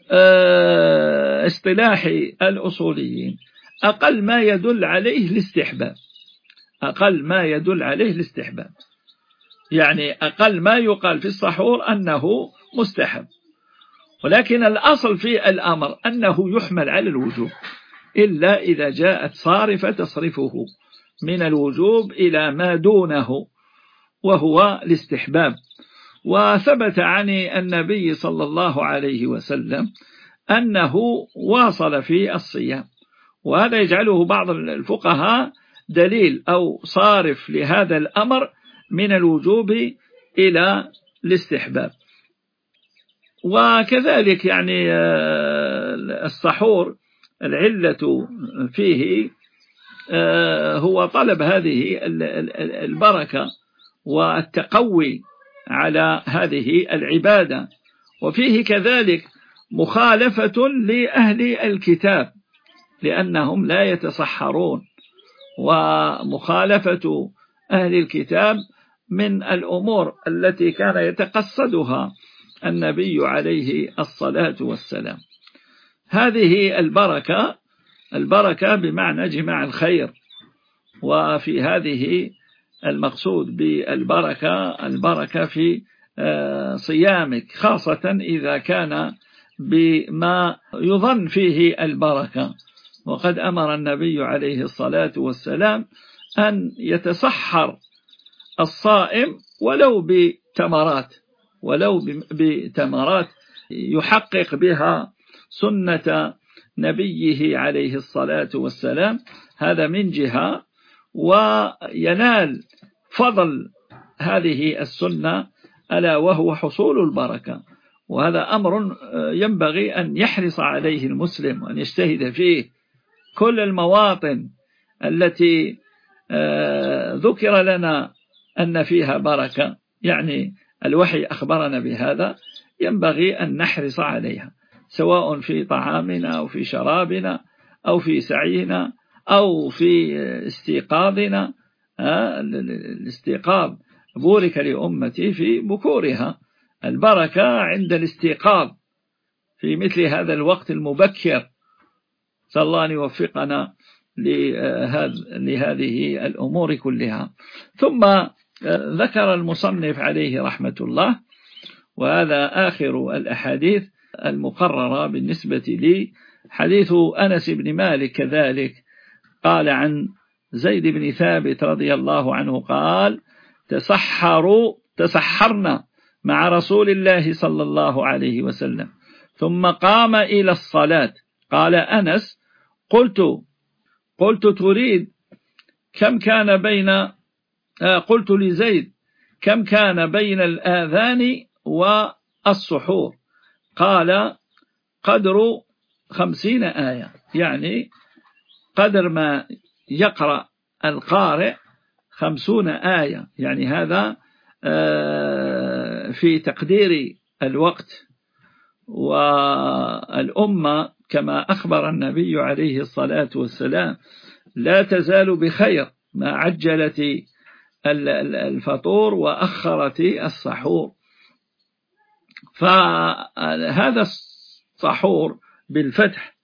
اصطلاح الأصوليين أقل ما يدل عليه الاستحباب، أقل ما يدل عليه الاستحباب. يعني أقل ما يقال في السحور أنه مستحب، ولكن الأصل في الأمر أنه يحمل على الوجوب، إلا إذا جاءت صارفة تصرفه من الوجوب إلى ما دونه وهو الاستحباب. وثبت عن النبي صلى الله عليه وسلم أنه واصل في الصيام، وهذا يجعله بعض الفقهاء دليل أو صارف لهذا الأمر من الوجوب إلى الاستحباب. وكذلك يعني السحور العلة فيه هو طلب هذه البركة والتقوي على هذه العبادة، وفيه كذلك مخالفة لأهل الكتاب لأنهم لا يتسحرون، ومخالفة أهل الكتاب من الأمور التي كان يتقصدها النبي عليه الصلاة والسلام. هذه البركة البركة بمعنى جماع الخير، وفي هذه المقصود بالبركة البركة في صيامك، خاصة إذا كان بما يظن فيه البركة. وقد أمر النبي عليه الصلاة والسلام أن يتسحر الصائم ولو بتمرات ولو بتمرات يحقق بها سنة نبيه عليه الصلاة والسلام، هذا من جهة، وينال فضل هذه السنة ألا وهو حصول البركة. وهذا أمر ينبغي أن يحرص عليه المسلم وأن يجتهد فيه. كل المواطن التي ذكر لنا أن فيها بركة، يعني الوحي أخبرنا بهذا، ينبغي أن نحرص عليها، سواء في طعامنا أو في شرابنا أو في سعينا أو في استيقاظنا. الاستيقاظ بورك لأمتي في بكورها، البركة عند الاستيقاظ في مثل هذا الوقت المبكر. صلى الله أن يوفقنا لهذه الأمور كلها. ثم ذكر المصنف عليه رحمة الله، وهذا آخر الأحاديث المقررة بالنسبة لي، حديث أنس بن مالك كذلك قال عن زيد بن ثابت رضي الله عنه قال: تسحروا تسحرنا مع رسول الله صلى الله عليه وسلم ثم قام إلى الصلاة. قال أنس: قلت قلت تريد كم كان بين قلت لزيد كم كان بين الآذان والسحور؟ قال: قدر خمسين آية، يعني قدر ما يقرأ القارئ خمسون آية، يعني هذا في تقدير الوقت. والأمة كما أخبر النبي عليه الصلاة والسلام لا تزال بخير ما عجلت الفطور وأخرت السحور. فهذا السحور بالفتح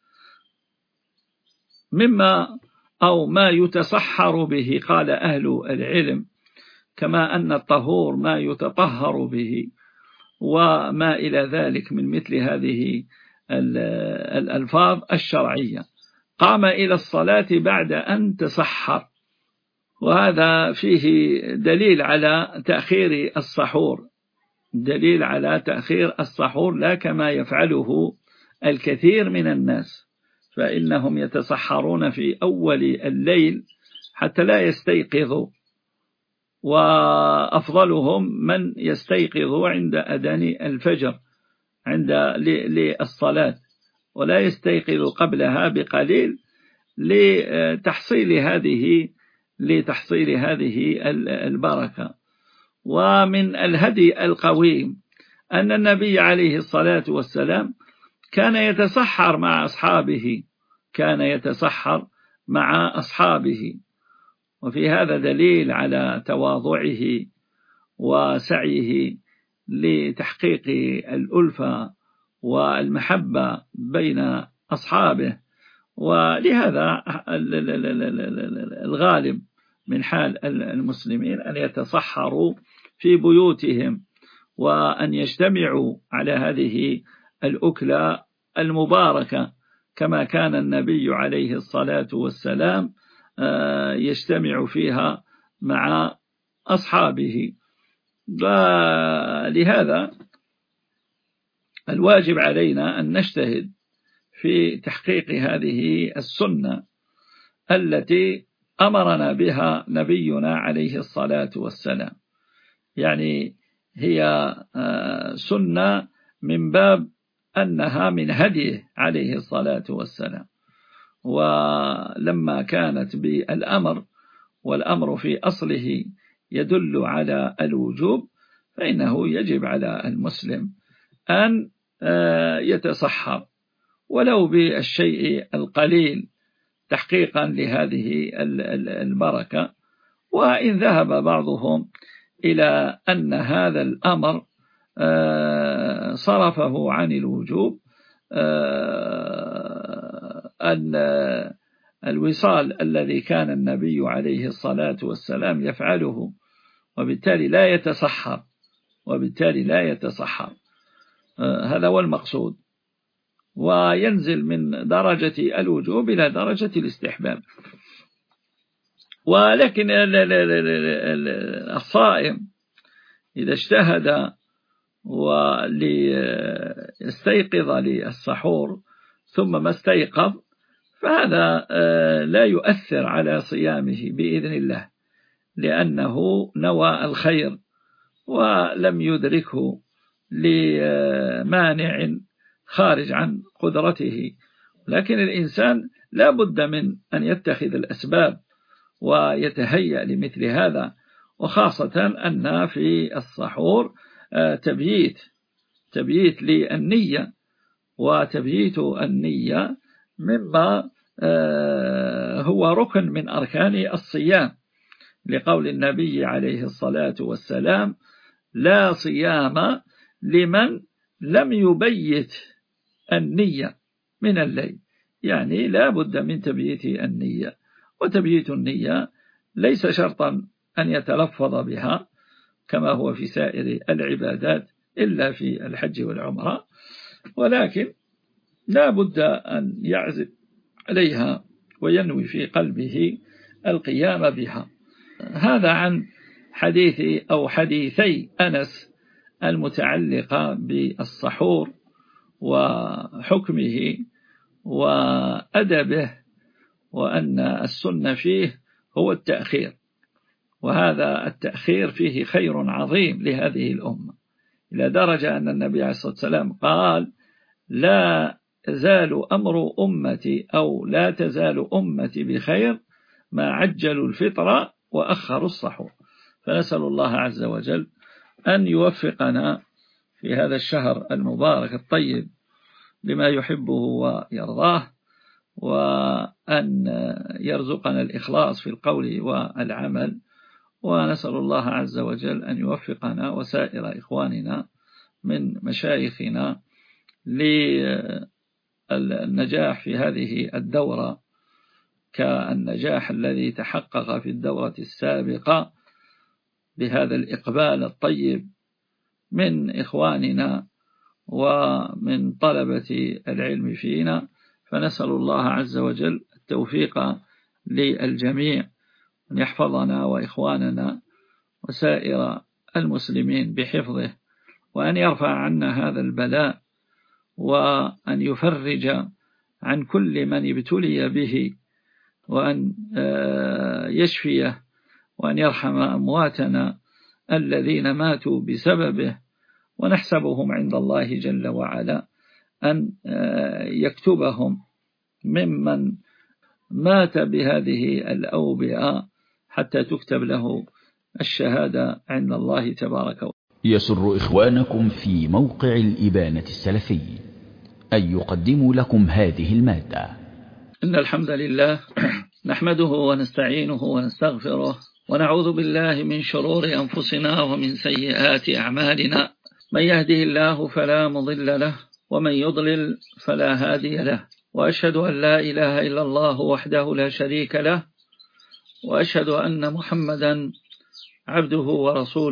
مما أو ما يتسحر به، قال أهل العلم، كما أن الطهور ما يتطهر به وما إلى ذلك من مثل هذه الألفاظ الشرعية. قام إلى الصلاة بعد أن تسحر، وهذا فيه دليل على تأخير السحور، دليل على تأخير السحور، لا كما يفعله الكثير من الناس، فإنهم يتسحرون في أول الليل حتى لا يستيقظوا، وأفضلهم من يستيقظ عند أذان الفجر عند للصلاة، ولا يستيقظ قبلها بقليل لتحصيل هذه لتحصيل هذه البركة. ومن الهدي القويم أن النبي عليه الصلاة والسلام كان يتسحر مع أصحابه كان يتسحر مع أصحابه وفي هذا دليل على تواضعه وسعيه لتحقيق الألفة والمحبة بين أصحابه. ولهذا الغالب من حال المسلمين أن يتسحروا في بيوتهم، وأن يجتمعوا على هذه الأكلة المباركة كما كان النبي عليه الصلاة والسلام يجتمع فيها مع أصحابه. ولهذا الواجب علينا أن نجتهد في تحقيق هذه السنة التي أمرنا بها نبينا عليه الصلاة والسلام. يعني هي سنة من باب أنها من هديه عليه الصلاة والسلام، ولما كانت بالأمر، والأمر في أصله يدل على الوجوب، فإنه يجب على المسلم أن يتصحر ولو بالشيء القليل تحقيقا لهذه البركة. وإن ذهب بعضهم إلى أن هذا الأمر صرفه عن الوجوب، أن الوصال الذي كان النبي عليه الصلاة والسلام يفعله، وبالتالي لا يتصحر وبالتالي لا يتصحر هذا هو المقصود، وينزل من درجة الوجوب إلى درجة الاستحباب. ولكن الصائم إذا اجتهد وليستيقظ للسحور ثم ما استيقظ، فهذا لا يؤثر على صيامه بإذن الله، لأنه نوى الخير ولم يدركه لمانع خارج عن قدرته. لكن الإنسان لا بد من أن يتخذ الأسباب ويتهيأ لمثل هذا، وخاصة أن في السحور تبييت تبييت للنية، وتبييت النية مما هو ركن من أركان الصيام، لقول النبي عليه الصلاة والسلام: لا صيام لمن لم يبيت النية من الليل. يعني لا بد من تبييت النية، وتبييت النية ليس شرطا أن يتلفظ بها كما هو في سائر العبادات إلا في الحج والعمرة، ولكن لا بد أن يعزم عليها وينوي في قلبه القيام بها. هذا عن حديث أو حديثي أنس المتعلقة بالسحور وحكمه وأدبه، وأن السنة فيه هو التأخير، وهذا التأخير فيه خير عظيم لهذه الأمة، إلى درجة أن النبي عليه الصلاة والسلام قال: لا يزال أمر أمتي أو لا تزال أمتي بخير ما عجلوا الفطر وأخروا السحور. فنسأل الله عز وجل أن يوفقنا في هذا الشهر المبارك الطيب لما يحبه ويرضاه، وأن يرزقنا الإخلاص في القول والعمل، ونسأل الله عز وجل أن يوفقنا وسائر إخواننا من مشايخنا للنجاح في هذه الدورة كالنجاح الذي تحقق في الدورة السابقة بهذا الإقبال الطيب من إخواننا ومن طلبة العلم فينا. فنسأل الله عز وجل التوفيق للجميع، أن يحفظنا وإخواننا وسائر المسلمين بحفظه، وأن يرفع عنا هذا البلاء، وأن يفرج عن كل من ابتلي به، وأن يشفيه، وأن يرحم أمواتنا الذين ماتوا بسببه، ونحسبهم عند الله جل وعلا أن يكتبهم ممن مات بهذه الأوبئة حتى تكتب له الشهادة عند الله تبارك وتعالى. يسر إخوانكم في موقع الإبانة السلفي أن يقدموا لكم هذه المادة. إن الحمد لله نحمده ونستعينه ونستغفره، ونعوذ بالله من شرور أنفسنا ومن سيئات أعمالنا. من يهده الله فلا مضل له، ومن يضلل فلا هادي له، وأشهد أن لا إله إلا الله وحده لا شريك له، وأشهد أن محمدا عبده ورسوله.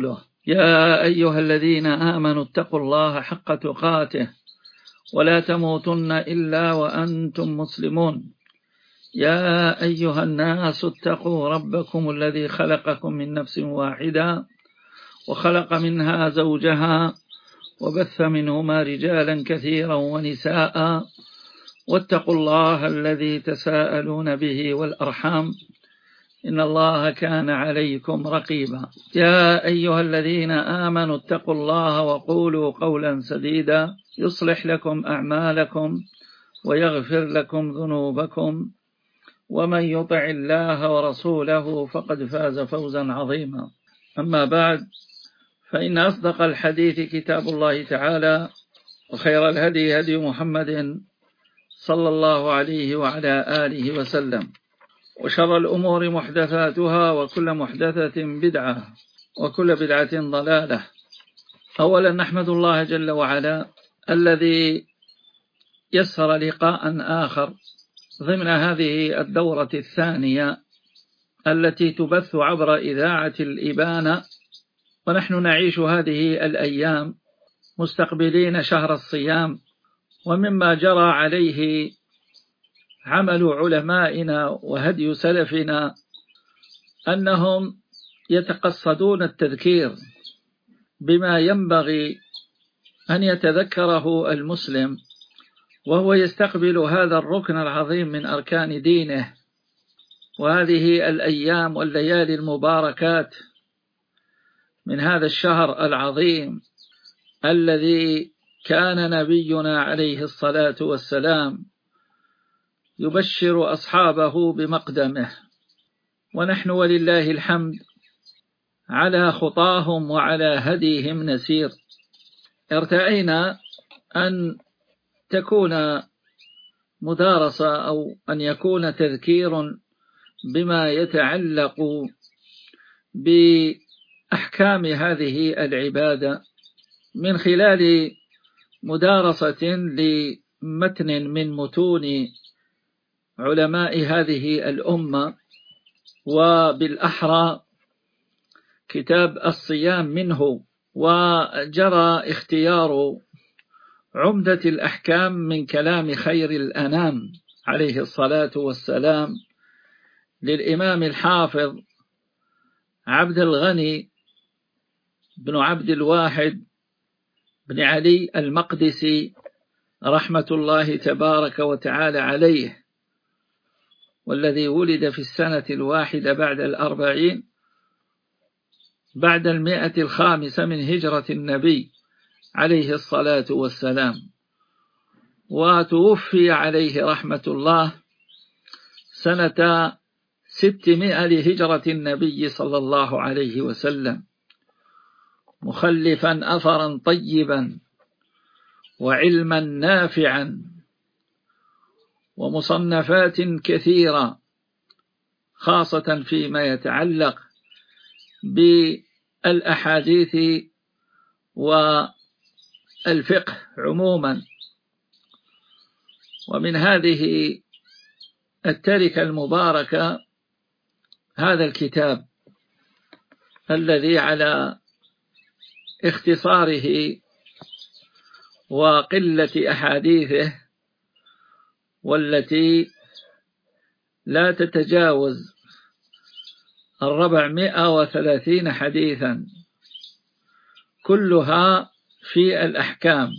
يا أيها الذين آمنوا اتقوا الله حق تقاته ولا تموتن إلا وأنتم مسلمون. يا أيها الناس اتقوا ربكم الذي خلقكم من نفس واحدة وخلق منها زوجها وبث منهما رجالا كثيرا ونساء واتقوا الله الذي تساءلون به والأرحام إن الله كان عليكم رقيبا. يا أيها الذين آمنوا اتقوا الله وقولوا قولا سديدا يصلح لكم أعمالكم ويغفر لكم ذنوبكم ومن يطع الله ورسوله فقد فاز فوزا عظيما. أما بعد، فإن أصدق الحديث كتاب الله تعالى وخير الهدي هدي محمد صلى الله عليه وعلى آله وسلم، وشر الأمور محدثاتها وكل محدثة بدعة وكل بدعة ضلالة. أولا نحمد الله جل وعلا الذي يسر لقاء آخر ضمن هذه الدورة الثانية التي تبث عبر إذاعة الإبانة، ونحن نعيش هذه الأيام مستقبلين شهر الصيام، ومما جرى عليه عمل علمائنا وهدي سلفنا أنهم يتقصدون التذكير بما ينبغي أن يتذكره المسلم وهو يستقبل هذا الركن العظيم من أركان دينه. وهذه الأيام والليالي المباركات من هذا الشهر العظيم الذي كان نبينا عليه الصلاة والسلام يبشر أصحابه بمقدمه، ونحن ولله الحمد على خطاهم وعلى هديهم نسير. ارتأينا أن تكون مدارسة أو أن يكون تذكير بما يتعلق بأحكام هذه العبادة من خلال مدارسة لمتن من متون علماء هذه الأمة، وبالأحرى كتاب الصيام منه. وجرى اختيار عمدة الأحكام من كلام خير الأنام عليه الصلاة والسلام للإمام الحافظ عبد الغني بن عبد الواحد بن علي المقدسي رحمة الله تبارك وتعالى عليه، والذي ولد في السنة الواحدة بعد الأربعين بعد المئة الخامسة من هجرة النبي عليه الصلاة والسلام، وتوفي عليه رحمة الله سنة ستمائة لهجرة النبي صلى الله عليه وسلم، مخلفا أثرا طيبا وعلما نافعا ومصنفات كثيرة، خاصة فيما يتعلق بالأحاديث والفقه عموما. ومن هذه التركة المباركة هذا الكتاب الذي على اختصاره وقلة أحاديثه، والتي لا تتجاوز الربعمائة وثلاثين حديثا، كلها في الأحكام،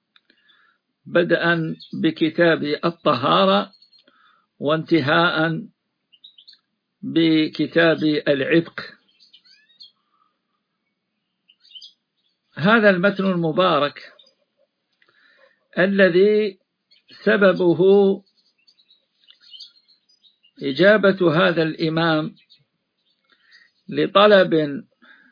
بدءا بكتاب الطهارة وانتهاء بكتاب العتق. هذا المتن المبارك الذي سببه إجابة هذا الإمام لطلب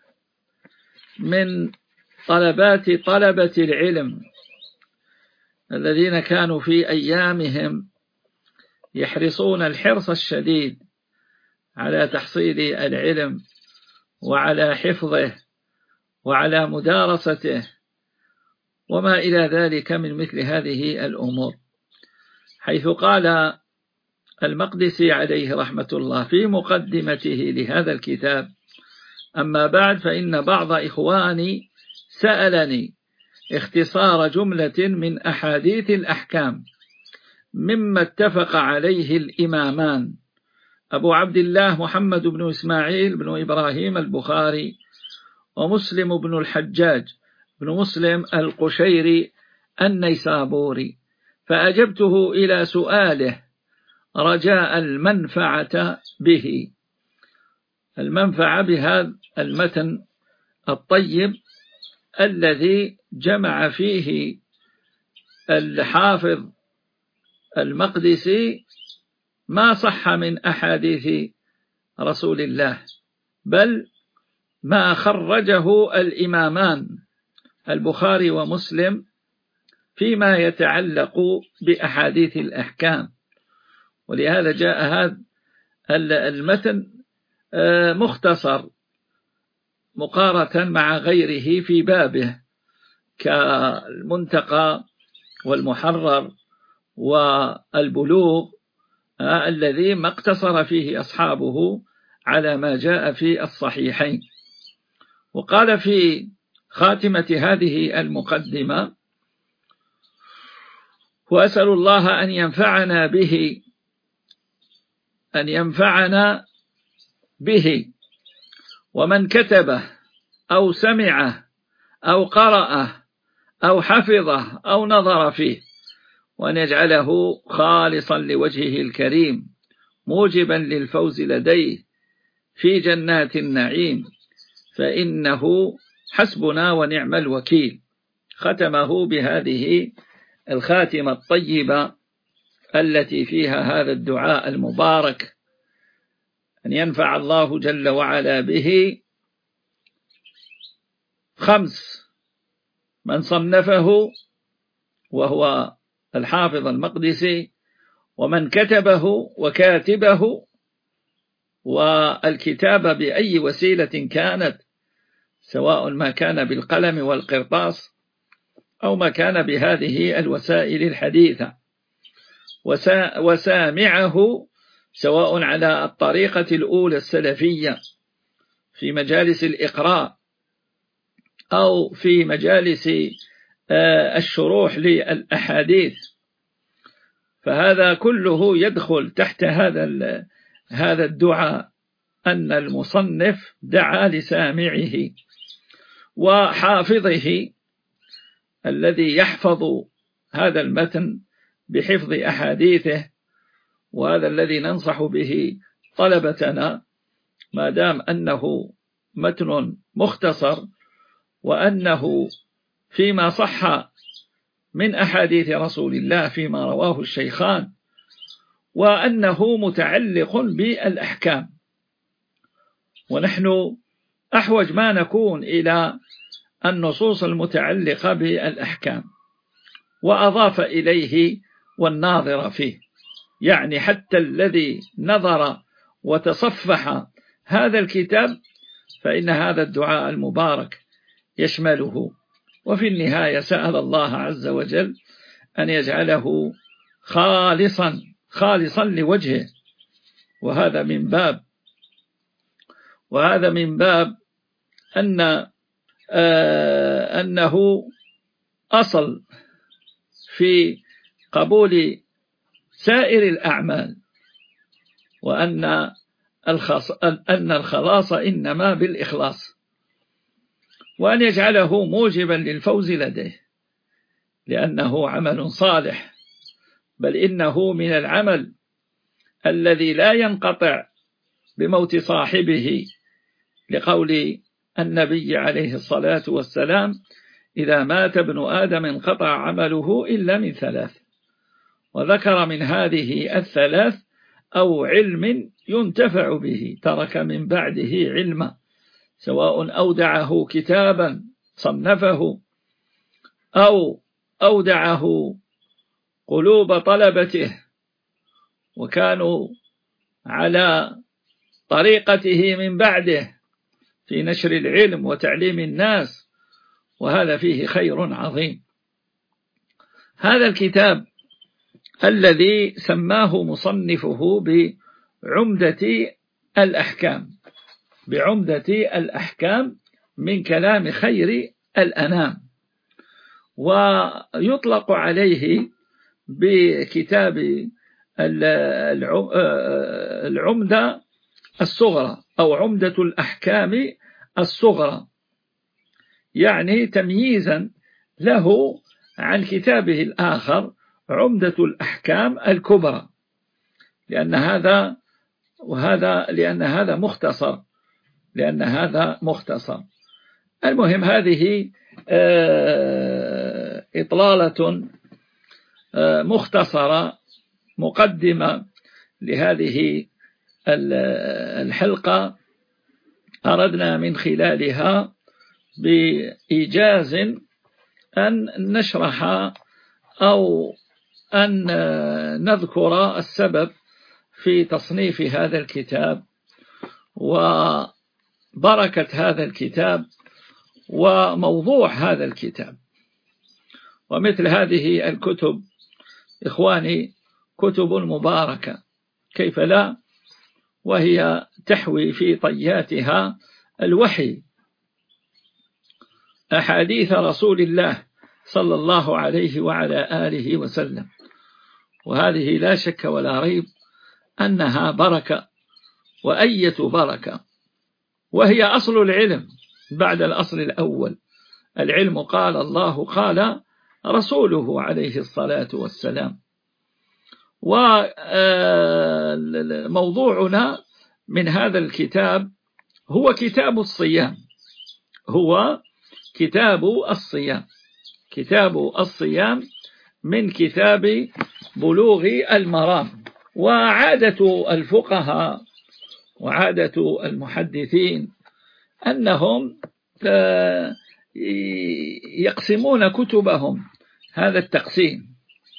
من طلبات طلبة العلم الذين كانوا في أيامهم يحرصون الحرص الشديد على تحصيل العلم وعلى حفظه وعلى مدارسته وما إلى ذلك من مثل هذه الأمور، حيث قال المقدسي عليه رحمة الله في مقدمته لهذا الكتاب أما بعد، فإن بعض إخواني سألني اختصار جملة من أحاديث الأحكام مما اتفق عليه الإمامان أبو عبد الله محمد بن إسماعيل بن إبراهيم البخاري ومسلم بن الحجاج بن مسلم القشيري النيسابوري، فأجبته إلى سؤاله رجاء المنفعة به، المنفعة بهذا المتن الطيب الذي جمع فيه الحافظ المقدسي ما صح من أحاديث رسول الله، بل ما خرجه الإمامان البخاري ومسلم فيما يتعلق بأحاديث الأحكام. ولهذا جاء هذا المتن مختصر مقارنة مع غيره في بابه كالمنتقى والمحرر والبلوغ الذي ما اقتصر فيه أصحابه على ما جاء في الصحيحين. وقال في خاتمة هذه المقدمة: وأسأل الله أن ينفعنا به أن ينفعنا به ومن كتبه أو سمعه أو قرأه أو حفظه أو نظر فيه، وأن يجعله خالصا لوجهه الكريم موجبا للفوز لديه في جنات النعيم، فإنه حسبنا ونعم الوكيل. ختمه بهذه الخاتمة الطيبة التي فيها هذا الدعاء المبارك: أن ينفع الله جل وعلا به خمس: من صنفه وهو الحافظ المقدسي، ومن كتبه وكاتبه، والكتابة بأي وسيلة كانت، سواء ما كان بالقلم والقرطاس أو ما كان بهذه الوسائل الحديثة، وسامعه سواء على الطريقة الأولى السلفية في مجالس الإقراء أو في مجالس الشروح للأحاديث، فهذا كله يدخل تحت هذا هذا الدعاء، أن المصنف دعا لسامعه وحافظه الذي يحفظ هذا المتن بحفظ أحاديثه، وهذا الذي ننصح به طلبتنا ما دام أنه متن مختصر، وأنه فيما صح من أحاديث رسول الله فيما رواه الشيخان، وأنه متعلق بالأحكام، ونحن أحوج ما نكون إلى النصوص المتعلقة بالأحكام، وأضاف إليه والناظر فيه، يعني حتى الذي نظر وتصفح هذا الكتاب فإن هذا الدعاء المبارك يشمله. وفي النهاية سأل الله عز وجل أن يجعله خالصا خالصا لوجهه، وهذا من باب وهذا من باب أن آه أنه أصل في قبول سائر الأعمال، وأن الخلاص أن الخلاص إنما بالإخلاص، وأن يجعله موجبا للفوز لديه، لأنه عمل صالح، بل إنه من العمل الذي لا ينقطع بموت صاحبه، لقول النبي عليه الصلاة والسلام: إذا مات ابن آدم انقطع عمله إلا من ثلاث، وذكر من هذه الثلاث: أو علم ينتفع به ترك من بعده علما، سواء أودعه كتابا صنفه أو أودعه قلوب طلبته وكانوا على طريقته من بعده في نشر العلم وتعليم الناس، وهذا فيه خير عظيم. هذا الكتاب الذي سماه مصنفه بعمدة الأحكام، بعمدة الأحكام من كلام خير الأنام، ويطلق عليه بكتاب العمدة الصغرى أو عمدة الأحكام الصغرى، يعني تمييزا له عن كتابه الآخر عمدة الأحكام الكبرى، لأن هذا وهذا لأن هذا مختصر لأن هذا مختصر. المهم هذه إطلالة مختصرة مقدمة لهذه الحلقة، أردنا من خلالها بإيجاز أن نشرح أو أن نذكر السبب في تصنيف هذا الكتاب وبركة هذا الكتاب وموضوع هذا الكتاب. ومثل هذه الكتب إخواني كتب مباركة، كيف لا، وهي تحوي في طياتها الوحي، أحاديث رسول الله صلى الله عليه وعلى آله وسلم، وهذه لا شك ولا ريب أنها بركة وأية بركة، وهي أصل العلم بعد الأصل الأول. العلم قال الله قال رسوله عليه الصلاة والسلام. وموضوعنا من هذا الكتاب هو كتاب الصيام هو كتاب الصيام كتاب الصيام من كتاب بلوغ المرام. وعادة الفقهاء وعادة المحدثين أنهم يقسمون كتبهم هذا التقسيم،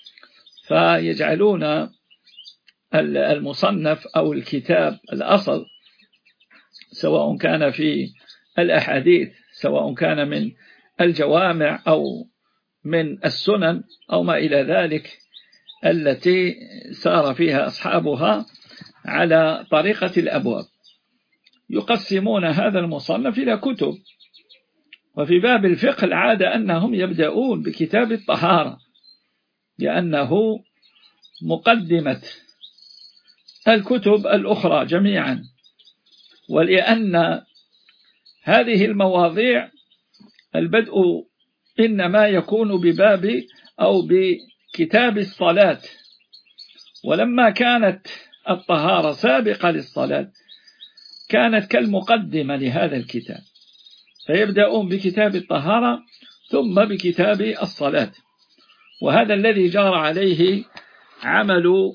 فيجعلون المصنف أو الكتاب الأصل سواء كان في الأحاديث، سواء كان من الجوامع أو من السنن أو ما إلى ذلك التي سار فيها أصحابها على طريقة الأبواب، يقسمون هذا المصنف إلى كتب. وفي باب الفقه العادة أنهم يبدأون بكتاب الطهارة لأنه مقدمة الكتب الأخرى جميعا، ولأن هذه المواضيع البدء إنما يكون بباب أو بكتاب الصلاة، ولما كانت الطهارة سابقة للصلاة كانت كالمقدمة لهذا الكتاب، فيبدأون بكتاب الطهارة ثم بكتاب الصلاة. وهذا الذي جار عليه عمل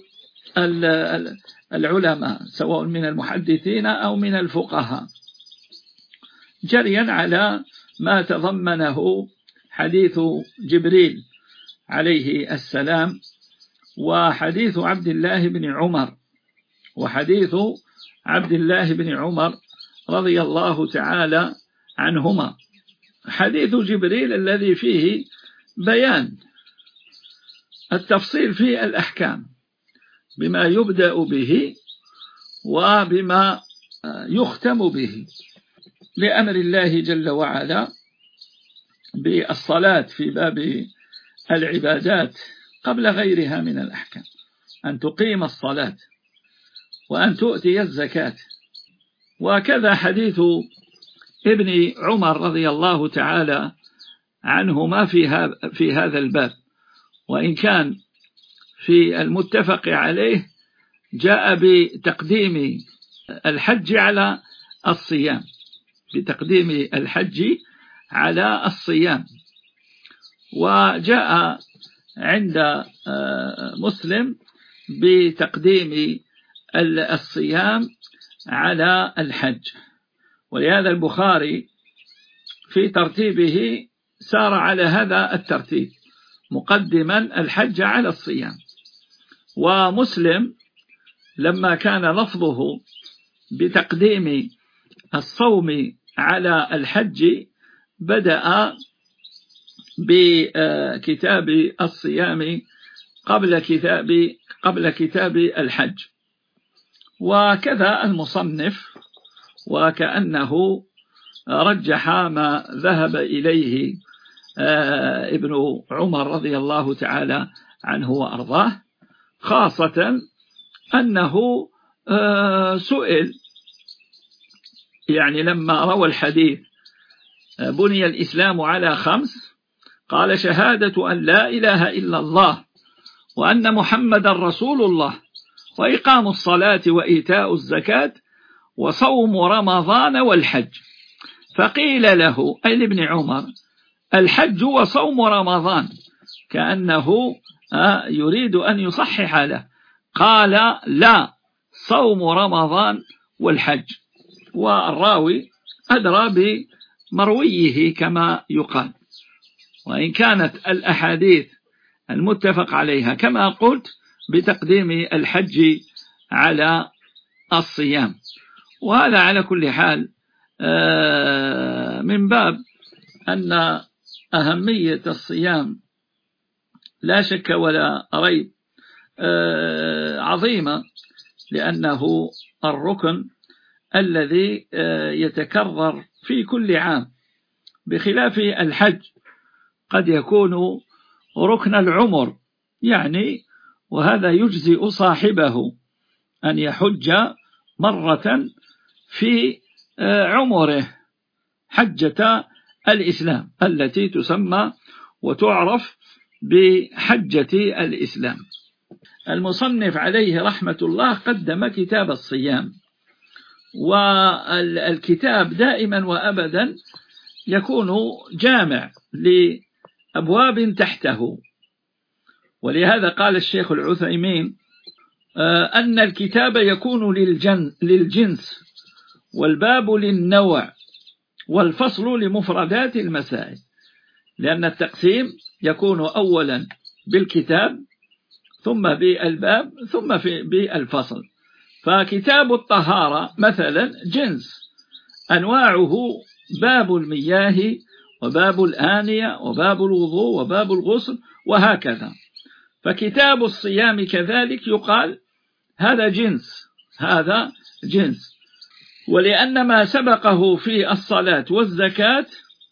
العلماء سواء من المحدثين أو من الفقهاء، جريا على ما تضمنه حديث جبريل عليه السلام وحديث عبد الله بن عمر وحديث عبد الله بن عمر رضي الله تعالى عنهما. حديث جبريل الذي فيه بيان التفصيل في الأحكام بما يبدأ به وبما يختم به، لأمر الله جل وعلا بالصلاة في باب العبادات قبل غيرها من الأحكام، أن تقيم الصلاة وأن تؤتي الزكاة. وكذا حديث ابن عمر رضي الله تعالى عنهما في هذا الباب، وإن كان في المتفق عليه جاء بتقديم الحج على الصيام بتقديم الحج على الصيام وجاء عند مسلم بتقديم الصيام على الحج. ولهذا البخاري في ترتيبه سار على هذا الترتيب مقدما الحج على الصيام. ومسلم لما كان لفظه بتقديم الصوم على الحج بدأ بكتاب الصيام قبل كتاب قبل كتاب الحج. وكذا المصنف وكأنه رجح ما ذهب إليه ابن عمر رضي الله تعالى عنه وأرضاه، خاصة أنه سئل يعني لما روى الحديث بني الإسلام على خمس، قال شهادة أن لا إله إلا الله وأن محمد رسول الله وإقام الصلاة وإيتاء الزكاة وصوم رمضان والحج. فقيل له أي لابن عمر الحج وصوم رمضان، كأنه يريد أن يصحح له، قال لا، صوم رمضان والحج. والراوي أدرى بمرويه كما يقال، وإن كانت الأحاديث المتفق عليها كما قلت بتقديم الحج على الصيام. وهذا على كل حال من باب أن أهمية الصيام لا شك ولا ريب عظيمة، لأنه الركن الذي يتكرر في كل عام، بخلاف الحج قد يكون ركن العمر يعني، وهذا يجزئ صاحبه أن يحج مرة في عمره حجة الإسلام التي تسمى وتعرف بحجة الإسلام. المصنف عليه رحمة الله قدم كتاب الصيام، والكتاب دائما وأبدا يكون جامع لأبواب تحته، ولهذا قال الشيخ العثيمين أن الكتاب يكون للجنس والباب للنوع والفصل لمفردات المسائل، لأن التقسيم يكون أولا بالكتاب ثم بالباب ثم بالفصل. فكتاب الطهارة مثلا جنس، أنواعه باب المياه وباب الآنية وباب الوضوء وباب الغسل وهكذا. فكتاب الصيام كذلك يقال هذا جنس، هذا جنس، ولأن ما سبقه في الصلاة والزكاة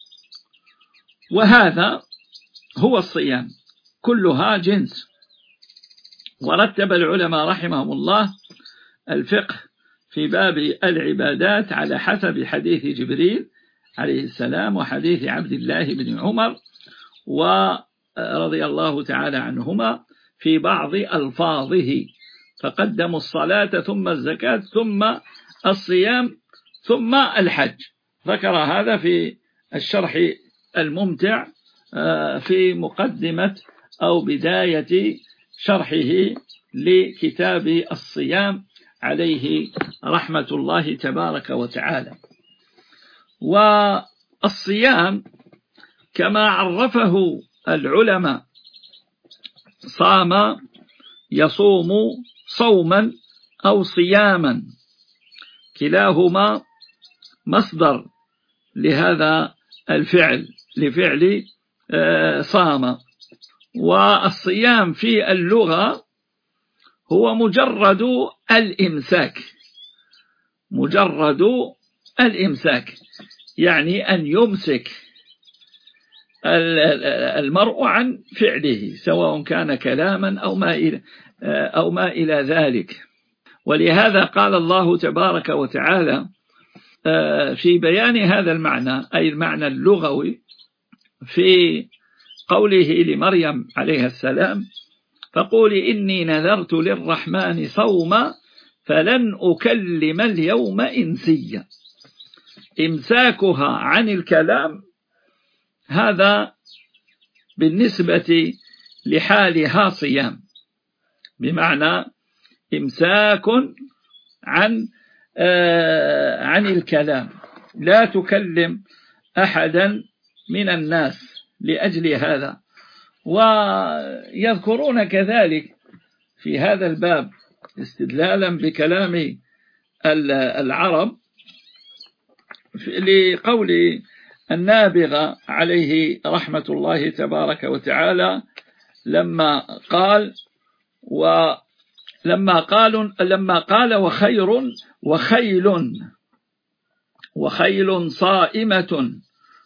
وهذا هو الصيام كلها جنس. ورتب العلماء رحمهم الله الفقه في باب العبادات على حسب حديث جبريل عليه السلام وحديث عبد الله بن عمر ورضي الله تعالى عنهما في بعض ألفاظه، فقدموا الصلاة ثم الزكاة ثم الصيام ثم الحج. ذكر هذا في الشرح الممتع في مقدمة أو بداية شرحه لكتاب الصيام عليه رحمة الله تبارك وتعالى. والصيام كما عرفه العلماء صام يصوم صوما أو صياما، كلاهما مصدر لهذا الفعل، لفعل صام. والصيام في اللغة هو مجرد الإمساك، مجرد الإمساك يعني أن يمسك المرء عن فعله سواء كان كلاما أو ما إلى أو ما إلى ذلك. ولهذا قال الله تبارك وتعالى في بيان هذا المعنى أي المعنى اللغوي في قوله لمريم عليه السلام فقولي إني نذرت للرحمن صوما فلن أكلم اليوم إنسيا. إمساكها عن الكلام هذا بالنسبة لحالها صيام، بمعنى إمساك عن آه عن الكلام، لا تكلم أحدا من الناس لأجل هذا. ويذكرون كذلك في هذا الباب استدلالا بكلام العرب لقول النابغة عليه رحمة الله تبارك وتعالى لما قال ولما قالوا لما قال وخير وخيل وخيل صائمة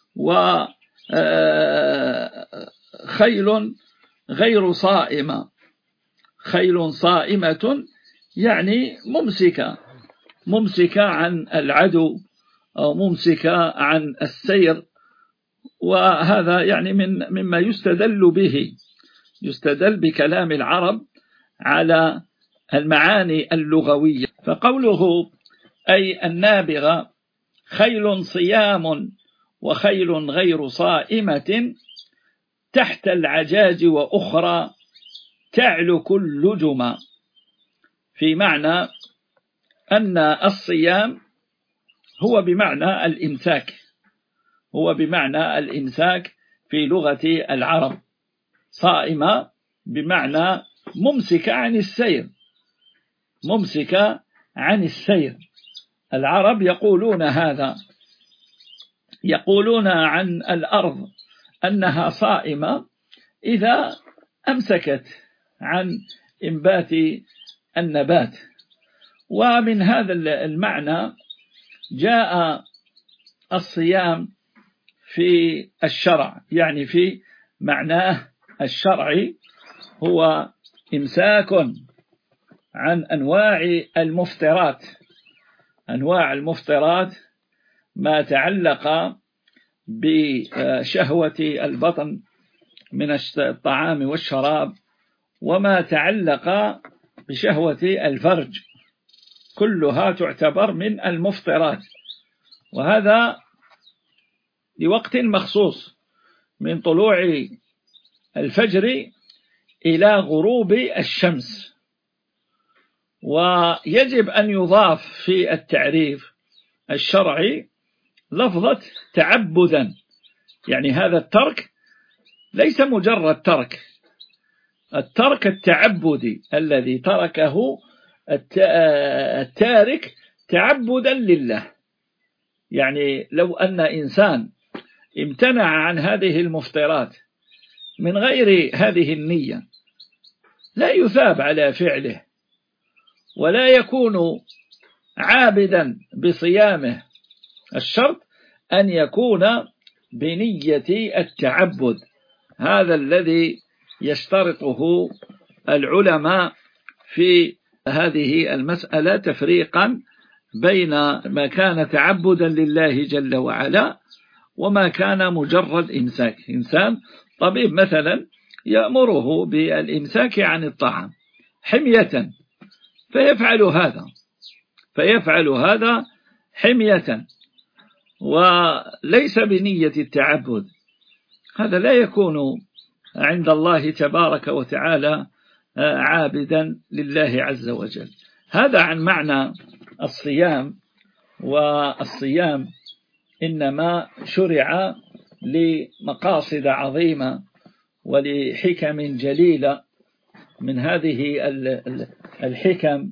وخيل غير صائمة. خيل صائمة يعني ممسكة ممسكة عن العدو أو ممسكة عن السير، وهذا يعني من مما يستدل به، يستدل بكلام العرب على المعاني اللغوية. فقوله أي النابغة خيل صيام وخيل غير صائمة تحت العجاج وأخرى تعلو كل جمى، في معنى أن الصيام هو بمعنى الإمساك، هو بمعنى الإمساك في لغة العرب. صائمة بمعنى ممسكة عن السير، ممسكة عن السير. العرب يقولون هذا، يقولون عن الأرض أنها صائمة إذا أمسكت عن إنبات النبات. ومن هذا المعنى جاء الصيام في الشرع، يعني في معناه الشرعي هو إمساك عن أنواع المفطرات، أنواع المفطرات ما تعلق بشهوة البطن من الطعام والشراب، وما تعلق بشهوة الفرج، كلها تعتبر من المفطرات، وهذا لوقت مخصوص من طلوع الفجر إلى غروب الشمس. ويجب أن يضاف في التعريف الشرعي لفظة تعبدا، يعني هذا الترك ليس مجرد ترك، الترك التعبدي الذي تركه التارك تعبدا لله. يعني لو أن إنسان امتنع عن هذه المفطرات من غير هذه النية لا يثاب على فعله ولا يكون عابدا بصيامه، الشرط أن يكون بنية التعبد، هذا الذي يشترطه العلماء في هذه المسألة تفريقا بين ما كان تعبدا لله جل وعلا وما كان مجرد إمساك. إنسان طبيب مثلا يأمره بالإمساك عن الطعام حمية فيفعل هذا فيفعل هذا حمية وليس بنية التعبد، هذا لا يكون عند الله تبارك وتعالى عابدا لله عز وجل. هذا عن معنى الصيام. والصيام إنما شرع لمقاصد عظيمة ولحكم جليلة، من هذه الحكم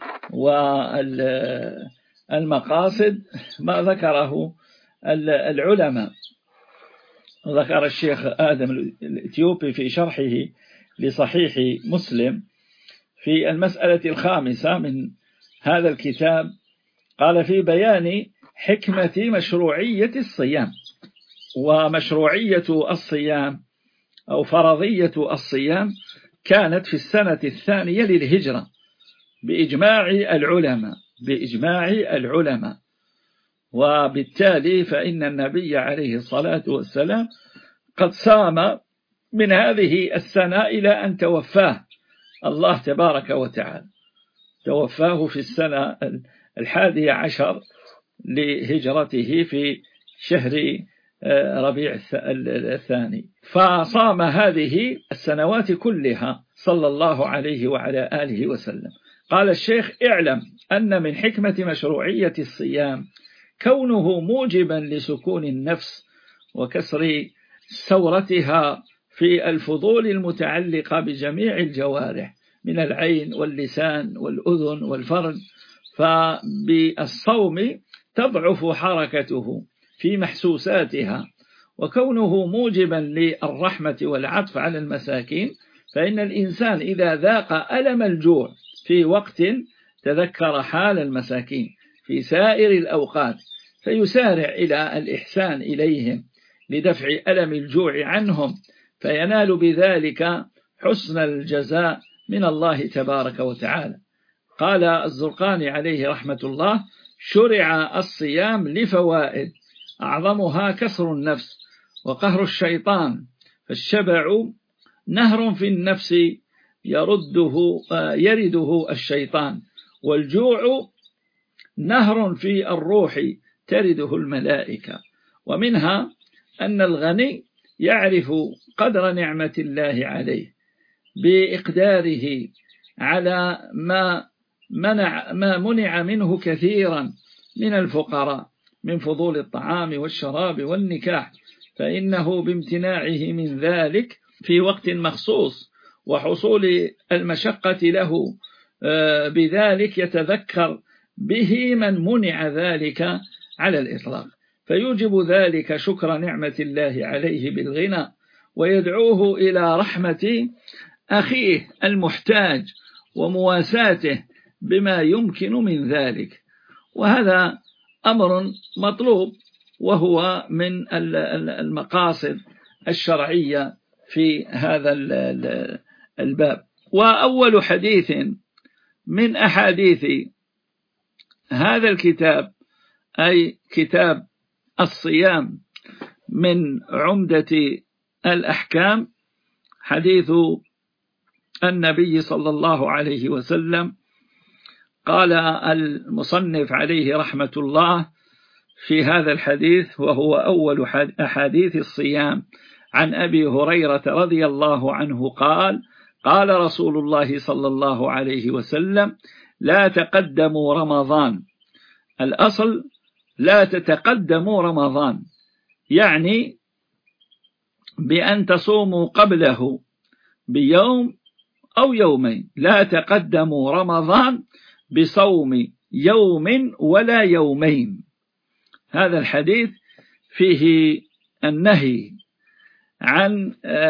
والمقاصد ما ذكره العلماء. ذكر الشيخ آدم الإثيوبي في شرحه لصحيح مسلم في المسألة الخامسة من هذا الكتاب، قال في بيان حكمة مشروعية الصيام. ومشروعية الصيام أو فرضية الصيام كانت في السنة الثانية للهجرة بإجماع العلماء بإجماع العلماء وبالتالي فإن النبي عليه الصلاة والسلام قد صام من هذه السنة إلى أن توفاه الله تبارك وتعالى، توفاه في السنة الحادية عشر لهجرته في شهر ربيع الثاني، فصام هذه السنوات كلها صلى الله عليه وعلى آله وسلم. قال الشيخ: اعلم أن من حكمة مشروعية الصيام كونه موجبا لسكون النفس وكسر ثورتها في الفضول المتعلقة بجميع الجوارح من العين واللسان والأذن والفرج، فبالصوم تضعف حركته في محسوساتها، وكونه موجبا للرحمة والعطف على المساكين، فإن الإنسان إذا ذاق ألم الجوع في وقت تذكر حال المساكين في سائر الأوقات، فيسارع إلى الإحسان إليهم لدفع ألم الجوع عنهم، فينال بذلك حسن الجزاء من الله تبارك وتعالى. قال الزرقاني عليه رحمة الله: شرع الصيام لفوائد، أعظمها كسر النفس وقهر الشيطان، فالشبع نهر في النفس يرده يرده الشيطان، والجوع نهر في الروح ترده الملائكة. ومنها أن الغني يعرف قدر نعمة الله عليه بإقداره على ما منع ما منع منه كثيرا من الفقراء من فضول الطعام والشراب والنكاح، فإنه بامتناعه من ذلك في وقت مخصوص وحصول المشقة له بذلك يتذكر به من منع ذلك على الإطلاق، فيوجب ذلك شكر نعمة الله عليه بالغنى، ويدعوه إلى رحمة أخيه المحتاج ومواساته بما يمكن من ذلك. وهذا أمر مطلوب، وهو من المقاصد الشرعية في هذا الباب. وأول حديث من أحاديث هذا الكتاب، أي كتاب الصيام من عمدة الأحكام، حديث النبي صلى الله عليه وسلم. قال المصنف عليه رحمة الله في هذا الحديث، وهو أول أحاديث الصيام، عن أبي هريرة رضي الله عنه قال: قال رسول الله صلى الله عليه وسلم: لا تقدموا رمضان. الأصل لا تتقدموا رمضان، يعني بأن تصوموا قبله بيوم أو يومين. لا تقدموا رمضان بصوم يوم ولا يومين. هذا الحديث فيه النهي عن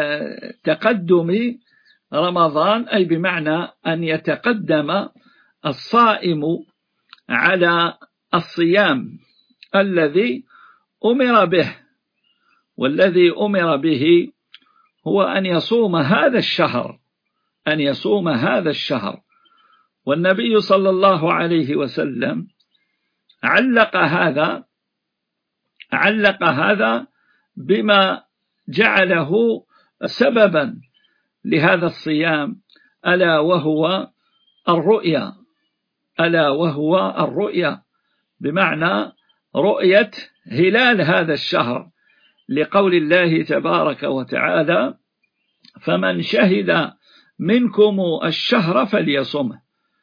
تقدم رمضان، أي بمعنى أن يتقدم الصائم على الصيام الذي أمر به، والذي أمر به هو أن يصوم هذا الشهر أن يصوم هذا الشهر. والنبي صلى الله عليه وسلم علق هذا علق هذا بما جعله سببا لهذا الصيام، ألا وهو الرؤيا ألا وهو الرؤيا بمعنى رؤية هلال هذا الشهر، لقول الله تبارك وتعالى: فمن شهد منكم الشهر فليصمه.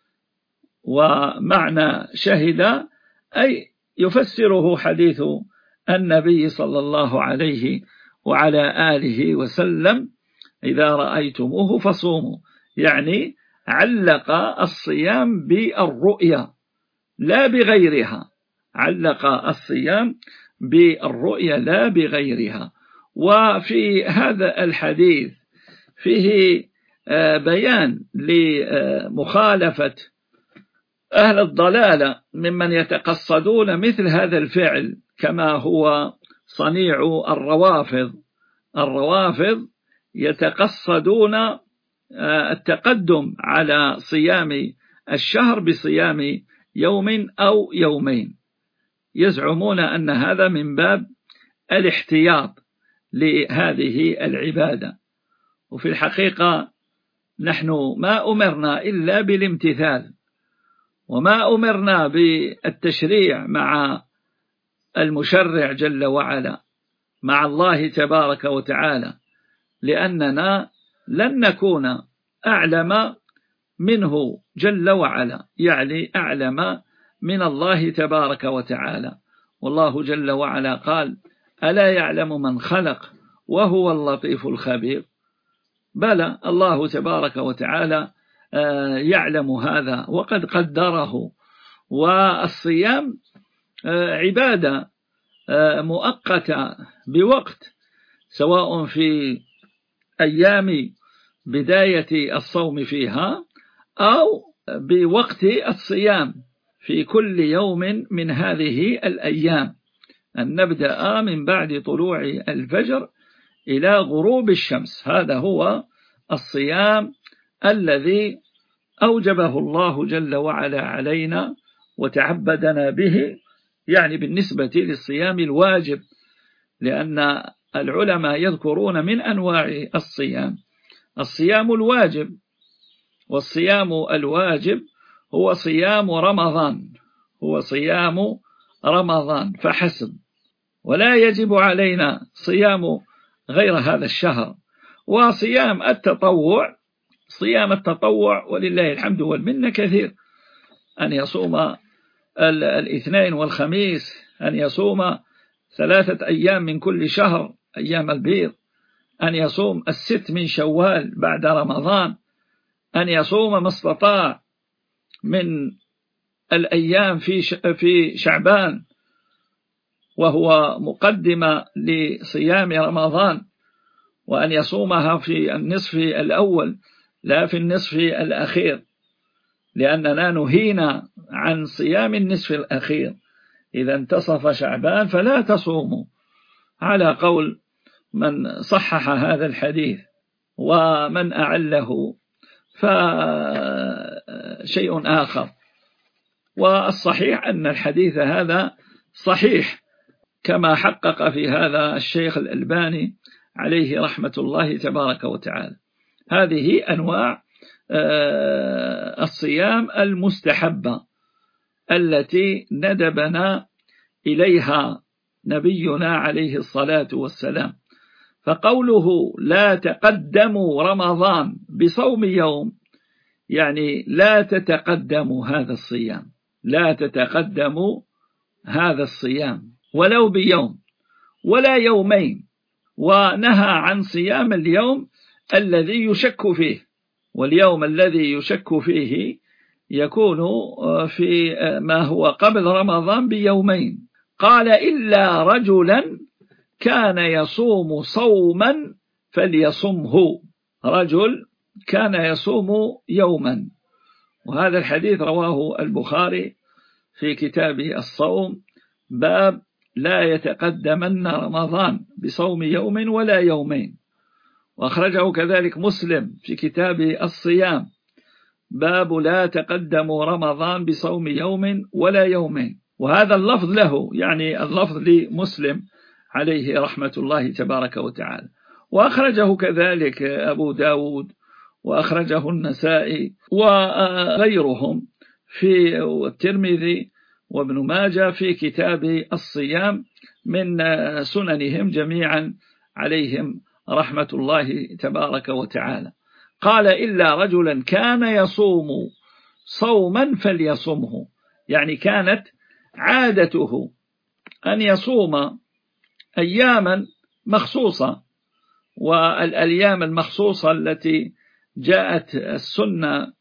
ومعنى شهد أي يفسره حديث النبي صلى الله عليه وعلى آله وسلم: إذا رأيتموه فصوموا، يعني علق الصيام بالرؤيا لا بغيرها علق الصيام بالرؤيا لا بغيرها. وفي هذا الحديث فيه بيان لمخالفة أهل الضلالة ممن يتقصدون مثل هذا الفعل، كما هو صنيع الروافض. الروافض يتقصدون التقدم على صيام الشهر بصيام يوم أو يومين، يزعمون أن هذا من باب الاحتياط لهذه العبادة. وفي الحقيقة نحن ما أمرنا إلا بالامتثال، وما أمرنا بالتشريع مع المشرع جل وعلا، مع الله تبارك وتعالى، لأننا لن نكون أعلم منه جل وعلا، يعني أعلم من الله تبارك وتعالى. والله جل وعلا قال: ألا يعلم من خلق وهو اللطيف الخبير. بلى، الله تبارك وتعالى يعلم هذا وقد قدره. والصيام عبادة مؤقتة بوقت، سواء في أيام بداية الصوم فيها أو بوقت الصيام في كل يوم من هذه الأيام. أن نبدأ من بعد طلوع الفجر إلى غروب الشمس. هذا هو الصيام الذي أوجبه الله جل وعلا علينا وتعبدنا به، يعني بالنسبة للصيام الواجب، لأن العلماء يذكرون من أنواع الصيام الصيام الواجب، والصيام الواجب هو صيام رمضان، هو صيام رمضان فحسب، ولا يجب علينا صيام غير هذا الشهر. وصيام التطوع، صيام التطوع ولله الحمد والمنة كثير، أن يصوم الاثنين والخميس، أن يصوم ثلاثة أيام من كل شهر أيام البيض، أن يصوم الست من شوال بعد رمضان، أن يصوم ما استطاع من الأيام في في شعبان وهو مقدمة لصيام رمضان، وأن يصومها في النصف الأول لا في النصف الأخير، لأننا نهينا عن صيام النصف الأخير. إذا انتصف شعبان فلا تصوموا، على قول من صحح هذا الحديث، ومن أعله فشيء آخر. والصحيح أن الحديث هذا صحيح، كما حقق في هذا الشيخ الألباني عليه رحمة الله تبارك وتعالى. هذه أنواع الصيام المستحبة التي ندبنا إليها نبينا عليه الصلاة والسلام. فقوله لا تقدموا رمضان بصوم يوم، يعني لا تتقدموا هذا الصيام، لا تتقدموا هذا الصيام ولو بيوم ولا يومين. ونهى عن صيام اليوم الذي يشك فيه، واليوم الذي يشك فيه يكون في ما هو قبل رمضان بيومين. قال إلا رجلا كان يصوم صوما فليصمه، رجل كان يصوم يوما. وهذا الحديث رواه البخاري في كتاب الصوم، باب لا يتقدمن رمضان بصوم يوم ولا يومين. وأخرجه كذلك مسلم في كتاب الصيام، باب لا تقدموا رمضان بصوم يوم ولا يومين. وهذا اللفظ له، يعني اللفظ لمسلم عليه رحمة الله تبارك وتعالى. وأخرجه كذلك أبو داود، وأخرجه النسائي وغيرهم في الترمذي وابن ماجه في كتاب الصيام من سننهم جميعا عليهم رحمة الله تبارك وتعالى. قال إلا رجلا كان يصوم صوما فليصمه، يعني كانت عادته أن يصوم أياما مخصوصة، والأيام المخصوصة التي جاءت السنة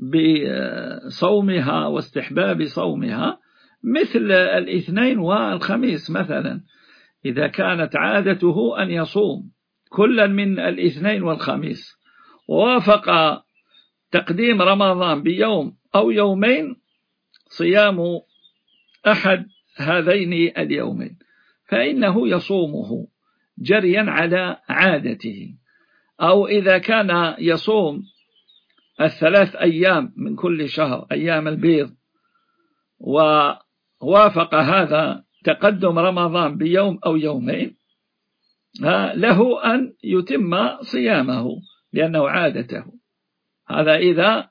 بصومها واستحباب صومها مثل الاثنين والخميس مثلا، إذا كانت عادته أن يصوم كلا من الاثنين والخميس ووافق تقديم رمضان بيوم أو يومين، صيام أحد هذين اليومين فإنه يصومه جريا على عادته. أو إذا كان يصوم الثلاث أيام من كل شهر أيام البيض ووافق هذا تقدم رمضان بيوم أو يومين، له أن يتم صيامه لأنه عادته. هذا إذا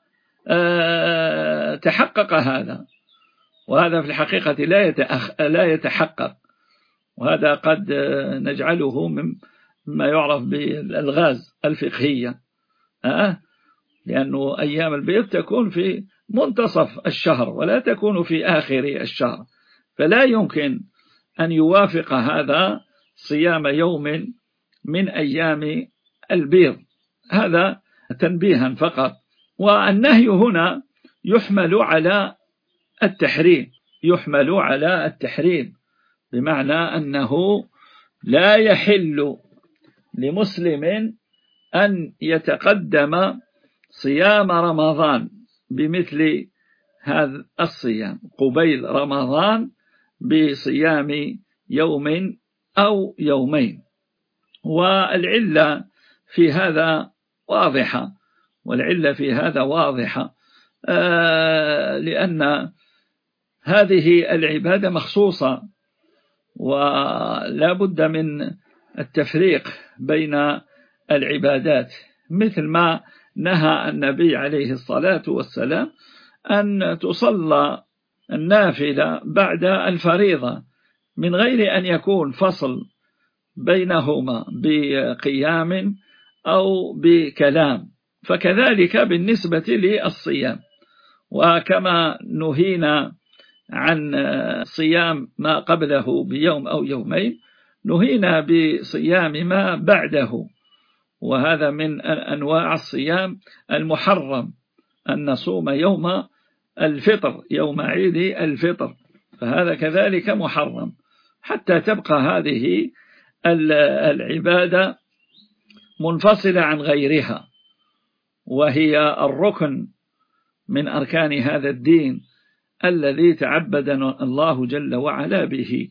تحقق هذا، وهذا في الحقيقة لا يتحقق، وهذا قد نجعله مما يعرف بالألغاز الفقهية، أه؟ لأنه أيام البيض تكون في منتصف الشهر ولا تكون في آخر الشهر، فلا يمكن أن يوافق هذا صيام يوم من أيام البيض. هذا تنبيها فقط. والنهي هنا يحمل على التحريم، يحمل على التحريم بمعنى أنه لا يحل لمسلم أن يتقدم صيام رمضان بمثل هذا الصيام قبيل رمضان بصيام يوم أو يومين. والعلة في هذا واضحة والعلة في هذا واضحة آه لأن هذه العبادة مخصوصة، ولا بد من التفريق بين العبادات، مثل ما نهى النبي عليه الصلاة والسلام أن تصلى النافلة بعد الفريضة من غير أن يكون فصل بينهما بقيام أو بكلام، فكذلك بالنسبة للصيام. وكما نهينا عن صيام ما قبله بيوم أو يومين، نهينا بصيام ما بعده، وهذا من أنواع الصيام المحرم أن نصوم يوم الفطر، يوم عيد الفطر، فهذا كذلك محرم، حتى تبقى هذه العبادة منفصلة عن غيرها، وهي الركن من أركان هذا الدين الذي تعبدنا الله جل وعلا به.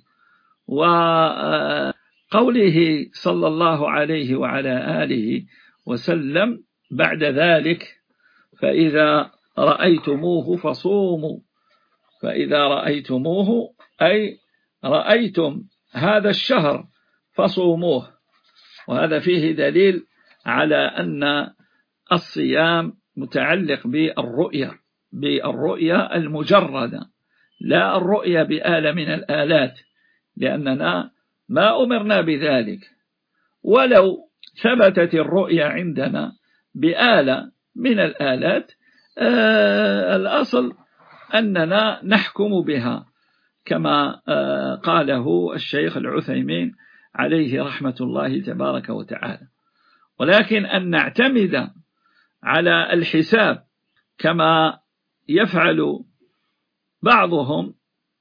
وقوله صلى الله عليه وعلى آله وسلم بعد ذلك فإذا رأيتموه فصوموا، فإذا رأيتموه أي رأيتم هذا الشهر فصوموه، وهذا فيه دليل على أن الصيام متعلق بالرؤية، بالرؤية المجردة، لا الرؤية بآلة من الآلات، لأننا ما أمرنا بذلك. ولو ثبتت الرؤية عندنا بآلة من الآلات آه الأصل أننا نحكم بها، كما آه قاله الشيخ العثيمين عليه رحمة الله تبارك وتعالى. ولكن أن نعتمد على الحساب كما يفعل بعضهم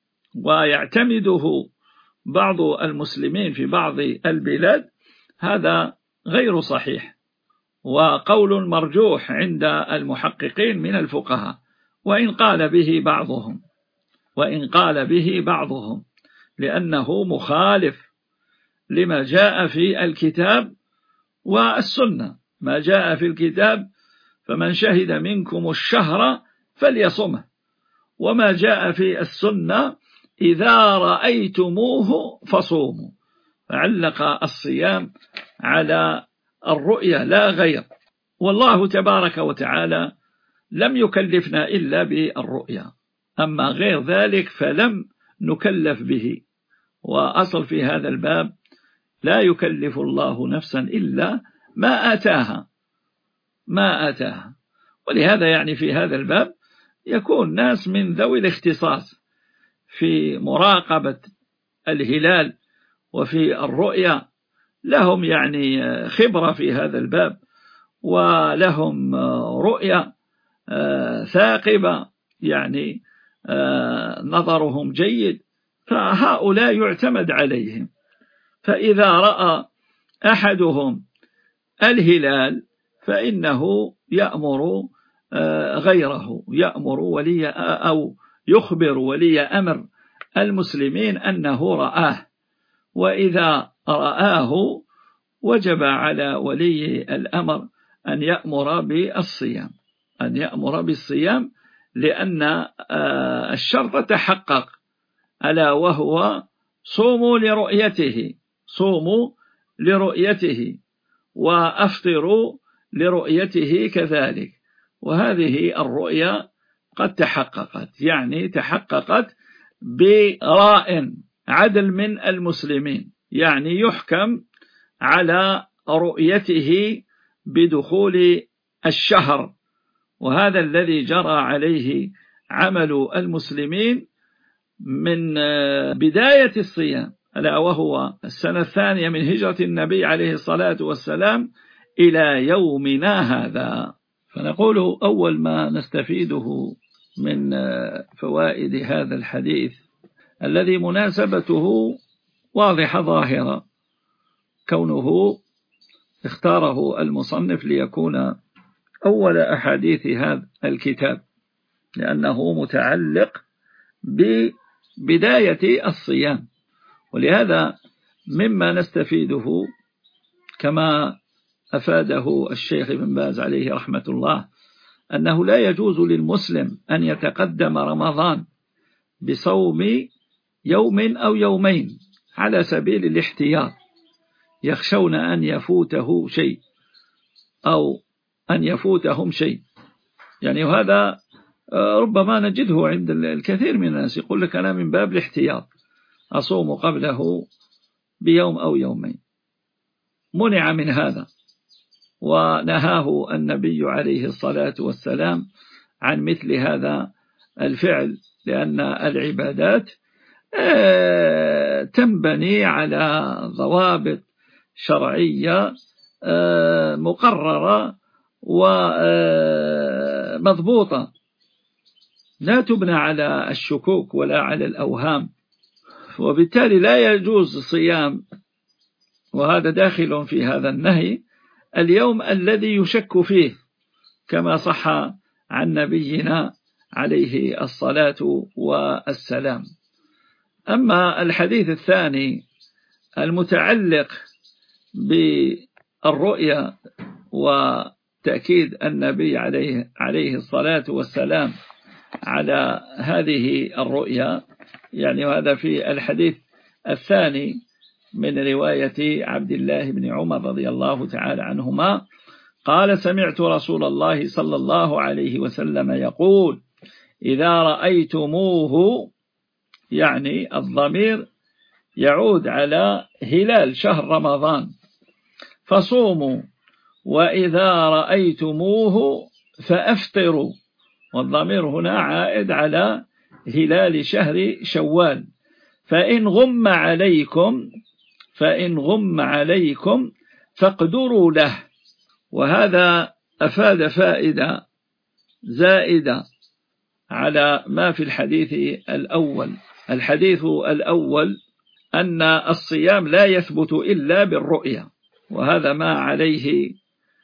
ويعتمده بعض المسلمين في بعض البلاد، هذا غير صحيح، وقول مرجوح عند المحققين من الفقهاء، وإن قال به بعضهم وإن قال به بعضهم لأنه مخالف لما جاء في الكتاب والسنة. ما جاء في الكتاب فمن شهد منكم الشهر فليصمه، وما جاء في السنة إذا رأيتموه فصوموا، فعلق الصيام على الرؤية لا غير. والله تبارك وتعالى لم يكلفنا إلا بالرؤية، أما غير ذلك فلم نكلف به. وأصل في هذا الباب لا يكلف الله نفسا إلا ما آتاها ما آتاها ولهذا يعني في هذا الباب يكون ناس من ذوي الاختصاص في مراقبة الهلال وفي الرؤيا، لهم يعني خبرة في هذا الباب، ولهم رؤية ثاقبة، يعني نظرهم جيد، فهؤلاء يعتمد عليهم. فإذا رأى أحدهم الهلال فإنه يأمر غيره، يأمر ولي أو يخبر ولي أمر المسلمين أنه رآه، وإذا رآه وجب على ولي الأمر أن يأمر بالصيام أن يأمر بالصيام لأن الشرط تحقق، ألا وهو صوموا لرؤيته صوموا لرؤيته وأفطروا لرؤيته كذلك. وهذه الرؤيا قد تحققت، يعني تحققت براء عدل من المسلمين، يعني يحكم على رؤيته بدخول الشهر، وهذا الذي جرى عليه عمل المسلمين من بداية الصيام، ألا وهو السنة الثانية من هجرة النبي عليه الصلاة والسلام إلى يومنا هذا. فنقول أول ما نستفيده من فوائد هذا الحديث الذي مناسبته واضحة ظاهرة، كونه اختاره المصنف ليكون أول أحاديث هذا الكتاب، لأنه متعلق ببداية الصيام، ولهذا مما نستفيده كما أفاده الشيخ ابن باز عليه رحمة الله أنه لا يجوز للمسلم أن يتقدم رمضان بصوم يوم أو يومين على سبيل الاحتياط، يخشون أن يفوته شيء أو أن يفوتهم شيء. يعني وهذا ربما نجده عند الكثير من الناس، يقول لك أنا من باب الاحتياط أصوم قبله بيوم أو يومين. منع من هذا، ونهاه النبي عليه الصلاة والسلام عن مثل هذا الفعل، لأن العبادات تنبني على ضوابط شرعية مقررة ومضبوطة، لا تبنى على الشكوك ولا على الأوهام. وبالتالي لا يجوز صيام، وهذا داخل في هذا النهي، اليوم الذي يشك فيه، كما صح عن نبينا عليه الصلاة والسلام. أما الحديث الثاني المتعلق بالرؤيا وتأكيد النبي عليه عليه الصلاة والسلام على هذه الرؤيا، يعني وهذا في الحديث الثاني من رواية عبد الله بن عمر رضي الله تعالى عنهما قال: سمعت رسول الله صلى الله عليه وسلم يقول: إذا رأيتموه، يعني الضمير يعود على هلال شهر رمضان، فصوموا، وإذا رأيتموه فأفطروا، والضمير هنا عائد على هلال شهر شوال، فإن غم عليكم فإن غم عليكم فاقدروا له. وهذا أفاد فائدة زائدة على ما في الحديث الأول. الحديث الأول أن الصيام لا يثبت إلا بالرؤية، وهذا ما عليه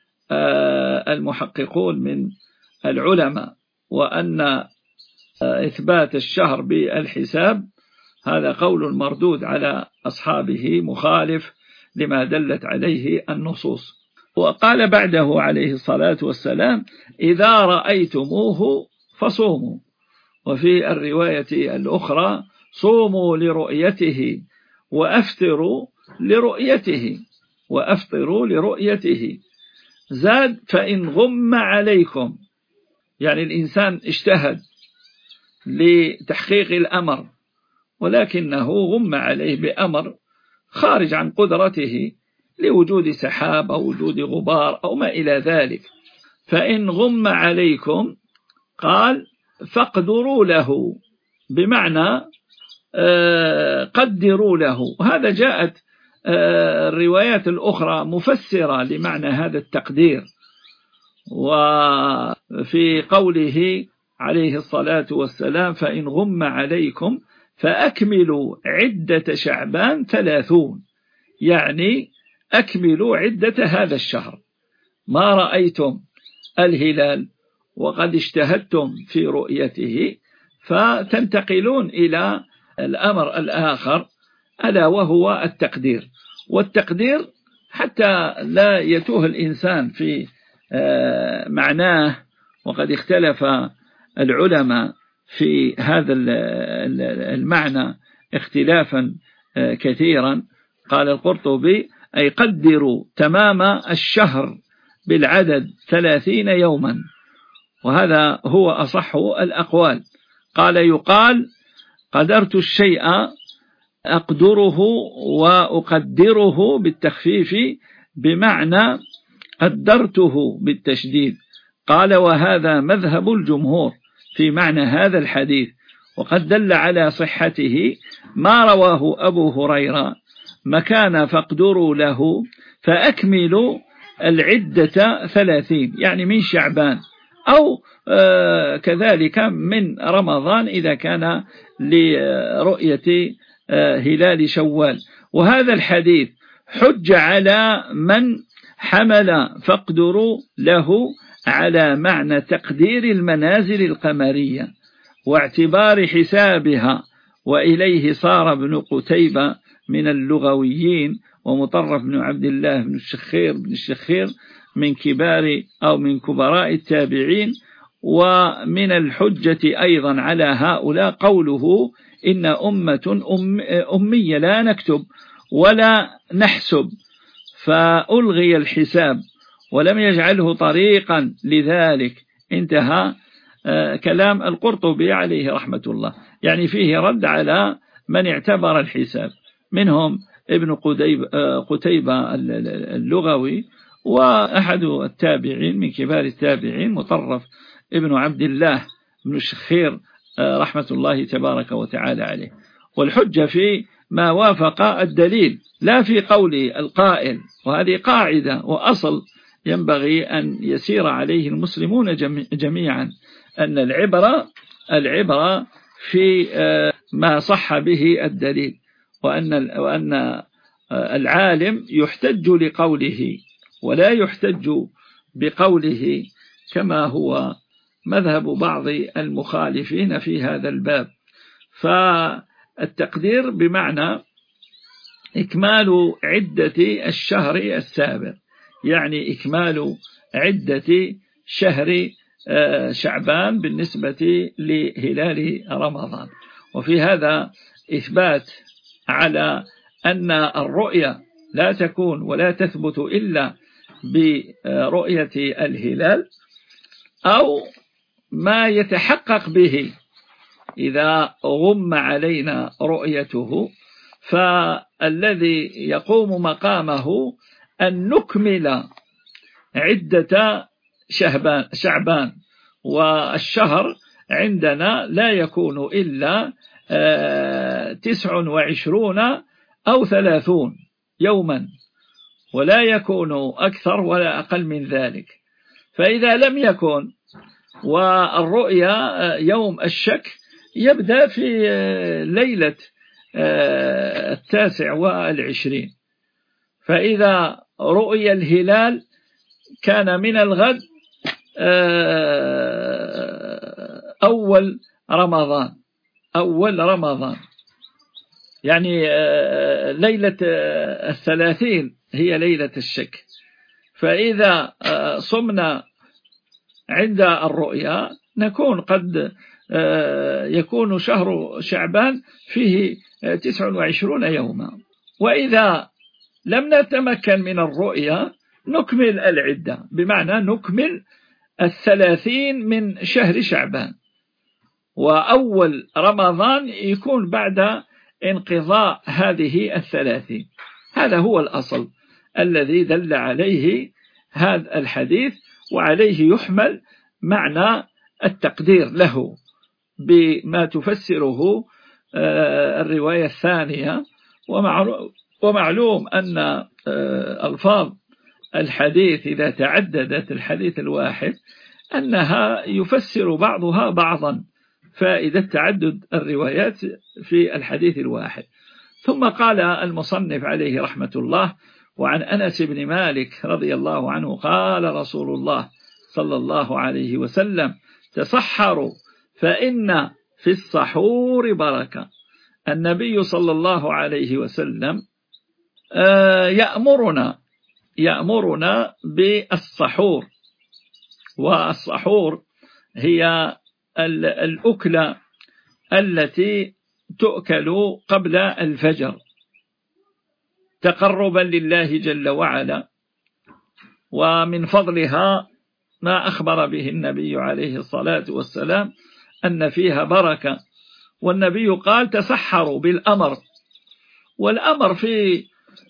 المحققون من العلماء، وأن إثبات الشهر بالحساب هذا قول مردود على أصحابه، مخالف لما دلت عليه النصوص. وقال بعده عليه الصلاة والسلام: إذا رأيتموه فصوموا. وفي الرواية الأخرى: صوموا لرؤيته وأفطروا لرؤيته وأفطروا لرؤيته. زاد: فإن غم عليكم، يعني الإنسان اجتهد لتحقيق الأمر ولكنه غم عليه بأمر خارج عن قدرته لوجود سحاب أو وجود غبار أو ما إلى ذلك، فإن غم عليكم قال فاقدروا له، بمعنى قدروا له. هذا جاءت الروايات الأخرى مفسرة لمعنى هذا التقدير. وفي قوله عليه الصلاة والسلام: فإن غم عليكم فأكملوا عدة شعبان ثلاثون، يعني أكملوا عدة هذا الشهر. ما رأيتم الهلال وقد اجتهدتم في رؤيته فتنتقلون إلى الأمر الآخر، ألا وهو التقدير. والتقدير حتى لا يتوه الإنسان في معناه، وقد اختلف العلماء في هذا المعنى اختلافا كثيرا. قال القرطبي: أي قدروا تمام الشهر بالعدد ثلاثين يوما، وهذا هو أصح الأقوال. قال: يقال قدرت الشيء أقدره وأقدره بالتخفيف، بمعنى قدرته بالتشديد. قال: وهذا مذهب الجمهور في معنى هذا الحديث، وقد دل على صحته ما رواه أبو هريرة: مكان فاقدروا له فأكملوا العدة ثلاثين، يعني من شعبان، أو آه كذلك من رمضان إذا كان لرؤية آه هلال شوال. وهذا الحديث حج على من حمل فاقدروا له على معنى تقدير المنازل القمرية واعتبار حسابها، وإليه صار ابن قتيبة من اللغويين، ومطرف بن عبد الله بن الشخير بن الشخير من كبار أو من كبراء التابعين. ومن الحجة أيضا على هؤلاء قوله إن أمة أم أمية لا نكتب ولا نحسب فألغي الحساب ولم يجعله طريقا لذلك. انتهى كلام القرطبي عليه رحمة الله، يعني فيه رد على من اعتبر الحساب، منهم ابن قتيبة اللغوي، وأحد التابعين من كبار التابعين مطرف ابن عبد الله بن الشخير رحمة الله تبارك وتعالى عليه. والحجة في ما وافق الدليل لا في قول القائل، وهذه قاعدة وأصل ينبغي أن يسير عليه المسلمون جميعا، أن العبرة العبرة في ما صح به الدليل، وأن وأن العالم يحتج لقوله ولا يحتج بقوله، كما هو مذهب بعض المخالفين في هذا الباب. فالتقدير بمعنى إكمال عدة الشهر السابق، يعني إكمال عدة شهر شعبان بالنسبة لهلال رمضان. وفي هذا إثبات على أن الرؤية لا تكون ولا تثبت إلا برؤية الهلال أو ما يتحقق به إذا غم علينا رؤيته، فالذي يقوم مقامه أن نكمل عدة شعبان، والشهر عندنا لا يكون إلا تسع وعشرون أو ثلاثون يوما، ولا يكون أكثر ولا أقل من ذلك. فإذا لم يكن والرؤيا يوم الشك يبدأ في ليلة التاسع والعشرين، فإذا رؤي الهلال كان من الغد أول رمضان أول رمضان يعني ليلة الثلاثين هي ليلة الشك. فإذا صمنا عند الرؤيا نكون قد يكون شهر شعبان فيه تسع وعشرون يوما. وإذا لم نتمكن من الرؤيا نكمل العدة، بمعنى نكمل الثلاثين من شهر شعبان، وأول رمضان يكون بعد انقضاء هذه الثلاثين. هذا هو الأصل الذي دل عليه هذا الحديث، وعليه يحمل معنى التقدير له بما تفسره الرواية الثانية. ومعلوم أن ألفاظ الحديث إذا تعددت الحديث الواحد أنها يفسر بعضها بعضا، فائدة تعدد الروايات في الحديث الواحد. ثم قال المصنف عليه رحمة الله: وعن أنس بن مالك رضي الله عنه قال رسول الله صلى الله عليه وسلم: تسحروا فإن في السحور بركة. النبي صلى الله عليه وسلم يأمرنا يأمرنا بالسحور، والسحور هي الأكلة التي تؤكل قبل الفجر تقربا لله جل وعلا، ومن فضلها ما أخبر به النبي عليه الصلاة والسلام أن فيها بركة. والنبي قال: تسحروا بالأمر. والأمر في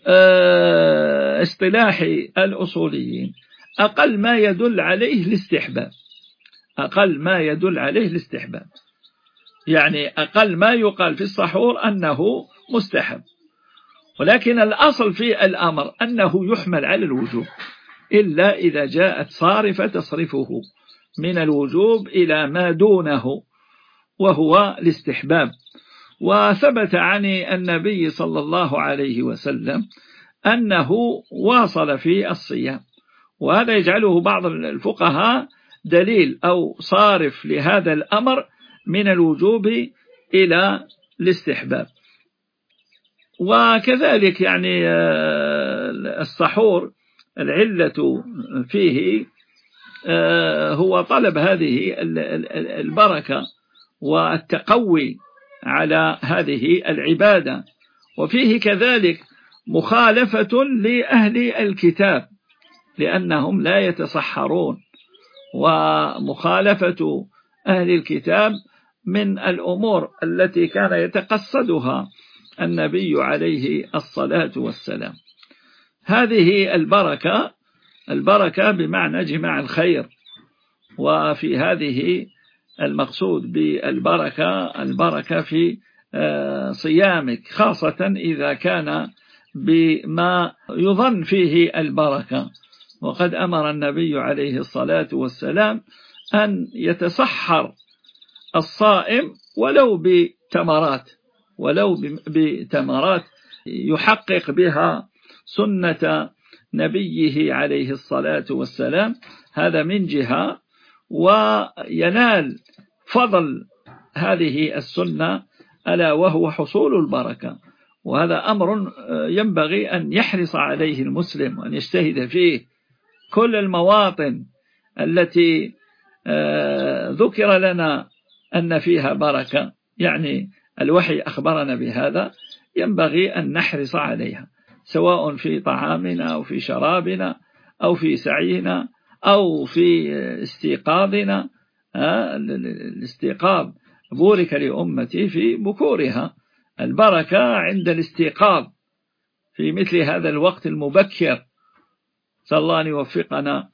اصطلاح الأصوليين أقل ما يدل عليه الاستحباب، أقل ما يدل عليه الاستحباب، يعني أقل ما يقال في السحور أنه مستحب. ولكن الأصل في الأمر أنه يحمل على الوجوب، إلا إذا جاءت صارفة تصرفه من الوجوب إلى ما دونه وهو الاستحباب. وثبت عن النبي صلى الله عليه وسلم أنه واصل في الصيام، وهذا يجعله بعض الفقهاء دليل أو صارف لهذا الأمر من الوجوب إلى الاستحباب. وكذلك يعني السحور العلة فيه هو طلب هذه البركة والتقوي على هذه العبادة. وفيه كذلك مخالفة لأهل الكتاب لأنهم لا يتسحرون، ومخالفة أهل الكتاب من الأمور التي كان يتقصدها النبي عليه الصلاة والسلام. هذه البركة البركة بمعنى جماع الخير، وفي هذه المقصود بالبركة البركة في صيامك، خاصة إذا كان بما يظن فيه البركة. وقد أمر النبي عليه الصلاة والسلام أن يتسحر الصائم ولو بتمرات ولو بتمرات يحقق بها سنة نبيه عليه الصلاة والسلام. هذا من جهة، وينال فضل هذه السنة ألا وهو حصول البركة. وهذا أمر ينبغي أن يحرص عليه المسلم وأن يجتهد فيه. كل المواطن التي ذكر لنا أن فيها بركة، يعني الوحي أخبرنا بهذا، ينبغي أن نحرص عليها، سواء في طعامنا أو في شرابنا أو في سعينا أو في استيقاظنا. الاستيقاظ بورك لأمتي في بكورها، البركة عند الاستيقاظ في مثل هذا الوقت المبكر. صلى الله أن يوفقنا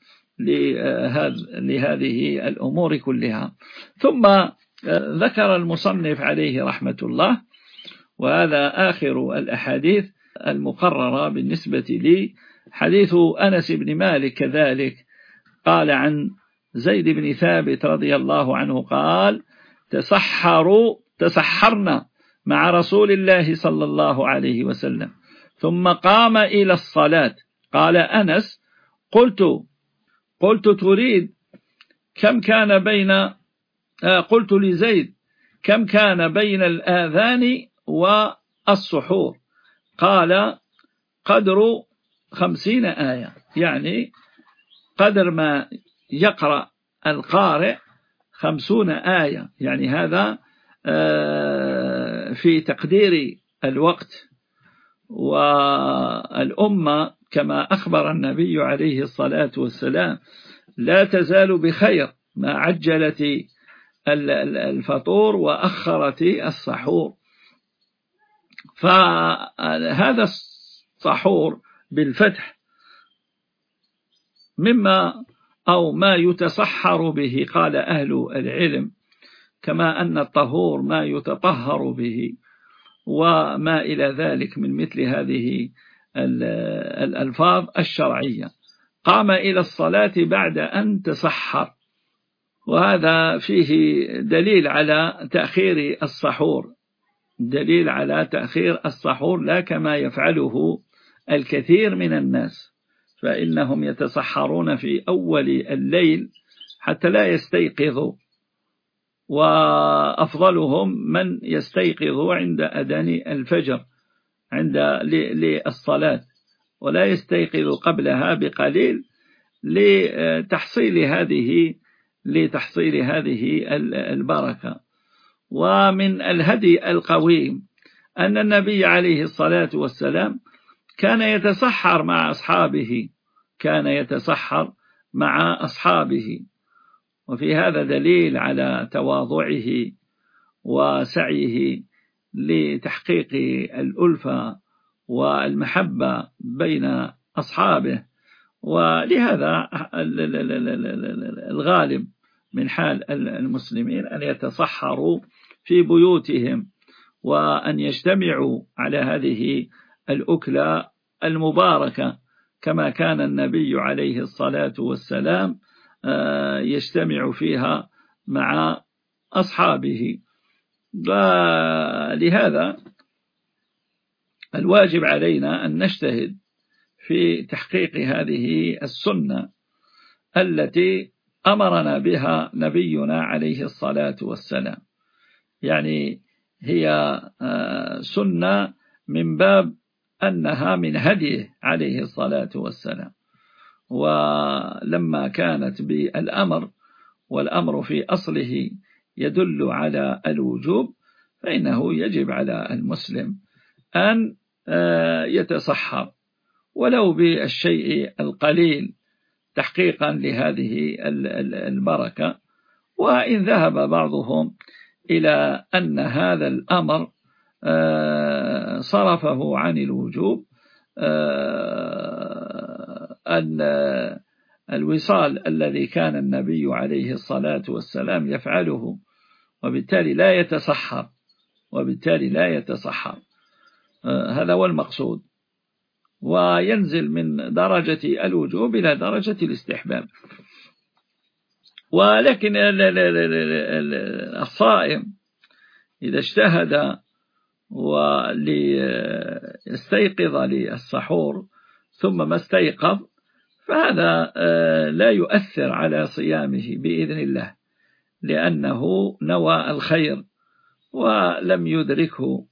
لهذه الأمور كلها. ثم ذكر المصنف عليه رحمة الله، وهذا آخر الأحاديث المقررة بالنسبة لي، حديث أنس بن مالك كذلك قال عن زيد بن ثابت رضي الله عنه قال: تسحروا تسحرنا مع رسول الله صلى الله عليه وسلم ثم قام إلى الصلاة. قال أنس: قلت قلت تريد كم كان بين قلت لزيد كم كان بين الآذان والسحور؟ قال: قدر خمسين آية، يعني قدر ما يقرأ القارئ خمسون آية. يعني هذا في تقدير الوقت. والأمة كما أخبر النبي عليه الصلاة والسلام لا تزال بخير ما عجلت الفطور وأخرت السحور. فهذا السحور بالفتح مما أو ما يتسحر به، قال أهل العلم، كما أن الطهور ما يتطهر به وما إلى ذلك من مثل هذه الألفاظ الشرعية. قام إلى الصلاة بعد أن تسحر، وهذا فيه دليل على تأخير السحور، دليل على تأخير السحور، لا كما يفعله الكثير من الناس، فإنهم يتسحرون في أول الليل حتى لا يستيقظوا، وأفضلهم من يستيقظ عند أذان الفجر عند للصلاة، ولا يستيقظ قبلها بقليل لتحصيل هذه لتحصيل هذه البركة. ومن الهدي القويم أن النبي عليه الصلاة والسلام كان يتسحر مع أصحابه كان يتسحر مع أصحابه وفي هذا دليل على تواضعه وسعيه لتحقيق الألفة والمحبة بين أصحابه. ولهذا الغالب من حال المسلمين أن يتسحروا في بيوتهم وأن يجتمعوا على هذه الأكلة المباركة، كما كان النبي عليه الصلاة والسلام يجتمع فيها مع أصحابه. ولهذا الواجب علينا أن نجتهد في تحقيق هذه السنة التي أمرنا بها نبينا عليه الصلاة والسلام. يعني هي سنة من باب أنها من هديه عليه الصلاة والسلام. ولما كانت بالأمر، والأمر في أصله يدل على الوجوب، فإنه يجب على المسلم أن يتصحر ولو بالشيء القليل تحقيقا لهذه البركة. وإن ذهب بعضهم إلى أن هذا الأمر صرفه عن الوجوب، أن الوصال الذي كان النبي عليه الصلاة والسلام يفعله، وبالتالي لا يتصحر وبالتالي لا يتصحر هذا هو المقصود، وينزل من درجة الوجوب إلى درجة الاستحباب. ولكن الصائم إذا اجتهد وليستيقظ للسحور ثم ما استيقظ، فهذا لا يؤثر على صيامه بإذن الله، لأنه نوى الخير ولم يدركه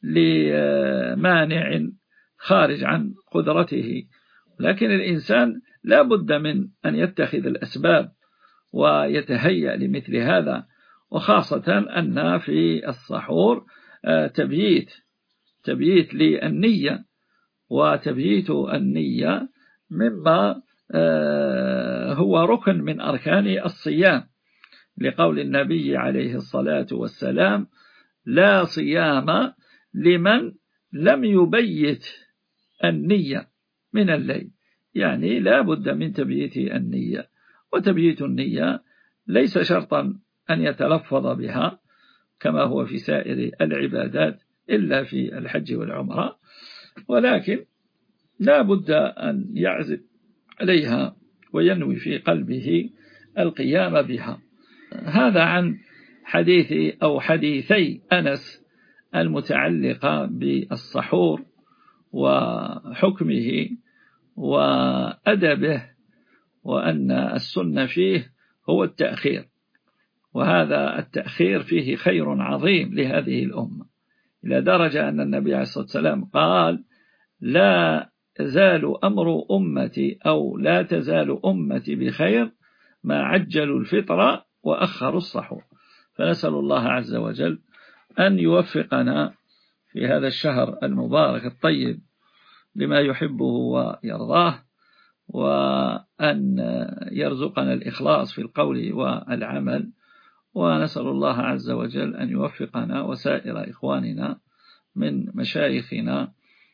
لمانع خارج عن قدرته. لكن الإنسان لا بد من أن يتخذ الأسباب ويتهيأ لمثل هذا، وخاصة أن في السحور تبييت تبييت للنية، وتبييت النية مما هو ركن من أركان الصيام، لقول النبي عليه الصلاة والسلام: لا صيام لمن لم يبيت النية من الليل. يعني لا بد من تبييت النية، وتبييت النية ليس شرطا أن يتلفظ بها كما هو في سائر العبادات إلا في الحج والعمرة، ولكن لا بد أن يعزم عليها وينوي في قلبه القيام بها. هذا عن حديث أو حديثي أنس المتعلقة بالسحور وحكمه وأدبه، وأن السنة فيه هو التأخير، وهذا التأخير فيه خير عظيم لهذه الأمة، إلى درجة أن النبي عليه الصلاة والسلام قال: لا يزال أمر أمتي أو لا تزال أمتي بخير ما عجلوا الفطر وأخروا السحور. فنسأل الله عز وجل أن يوفقنا في هذا الشهر المبارك الطيب لما يحبه ويرضاه، وأن يرزقنا الإخلاص في القول والعمل، ونسأل الله عز وجل أن يوفقنا وسائر إخواننا من مشايخنا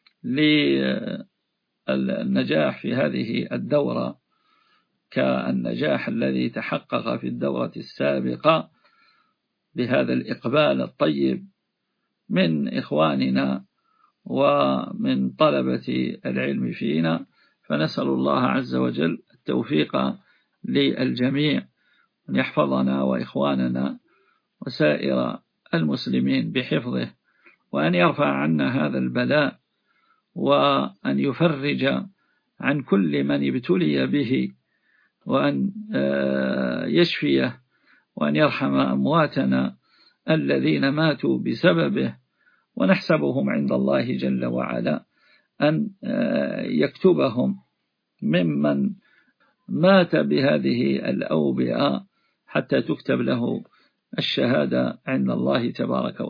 للنجاح في هذه الدورة كالنجاح الذي تحقق في الدورة السابقة بهذا الإقبال الطيب من إخواننا ومن طلبة العلم فينا. فنسأل الله عز وجل التوفيق للجميع، أن يحفظنا وإخواننا وسائر المسلمين بحفظه، وأن يرفع عنا هذا البلاء، وأن يفرج عن كل من ابتلي به، وأن يشفيه، وأن يرحم أمواتنا الذين ماتوا بسببه، ونحسبهم عند الله جل وعلا أن يكتبهم ممن مات بهذه الأوبئة حتى تكتب له الشهادة عند الله تبارك وتعالى.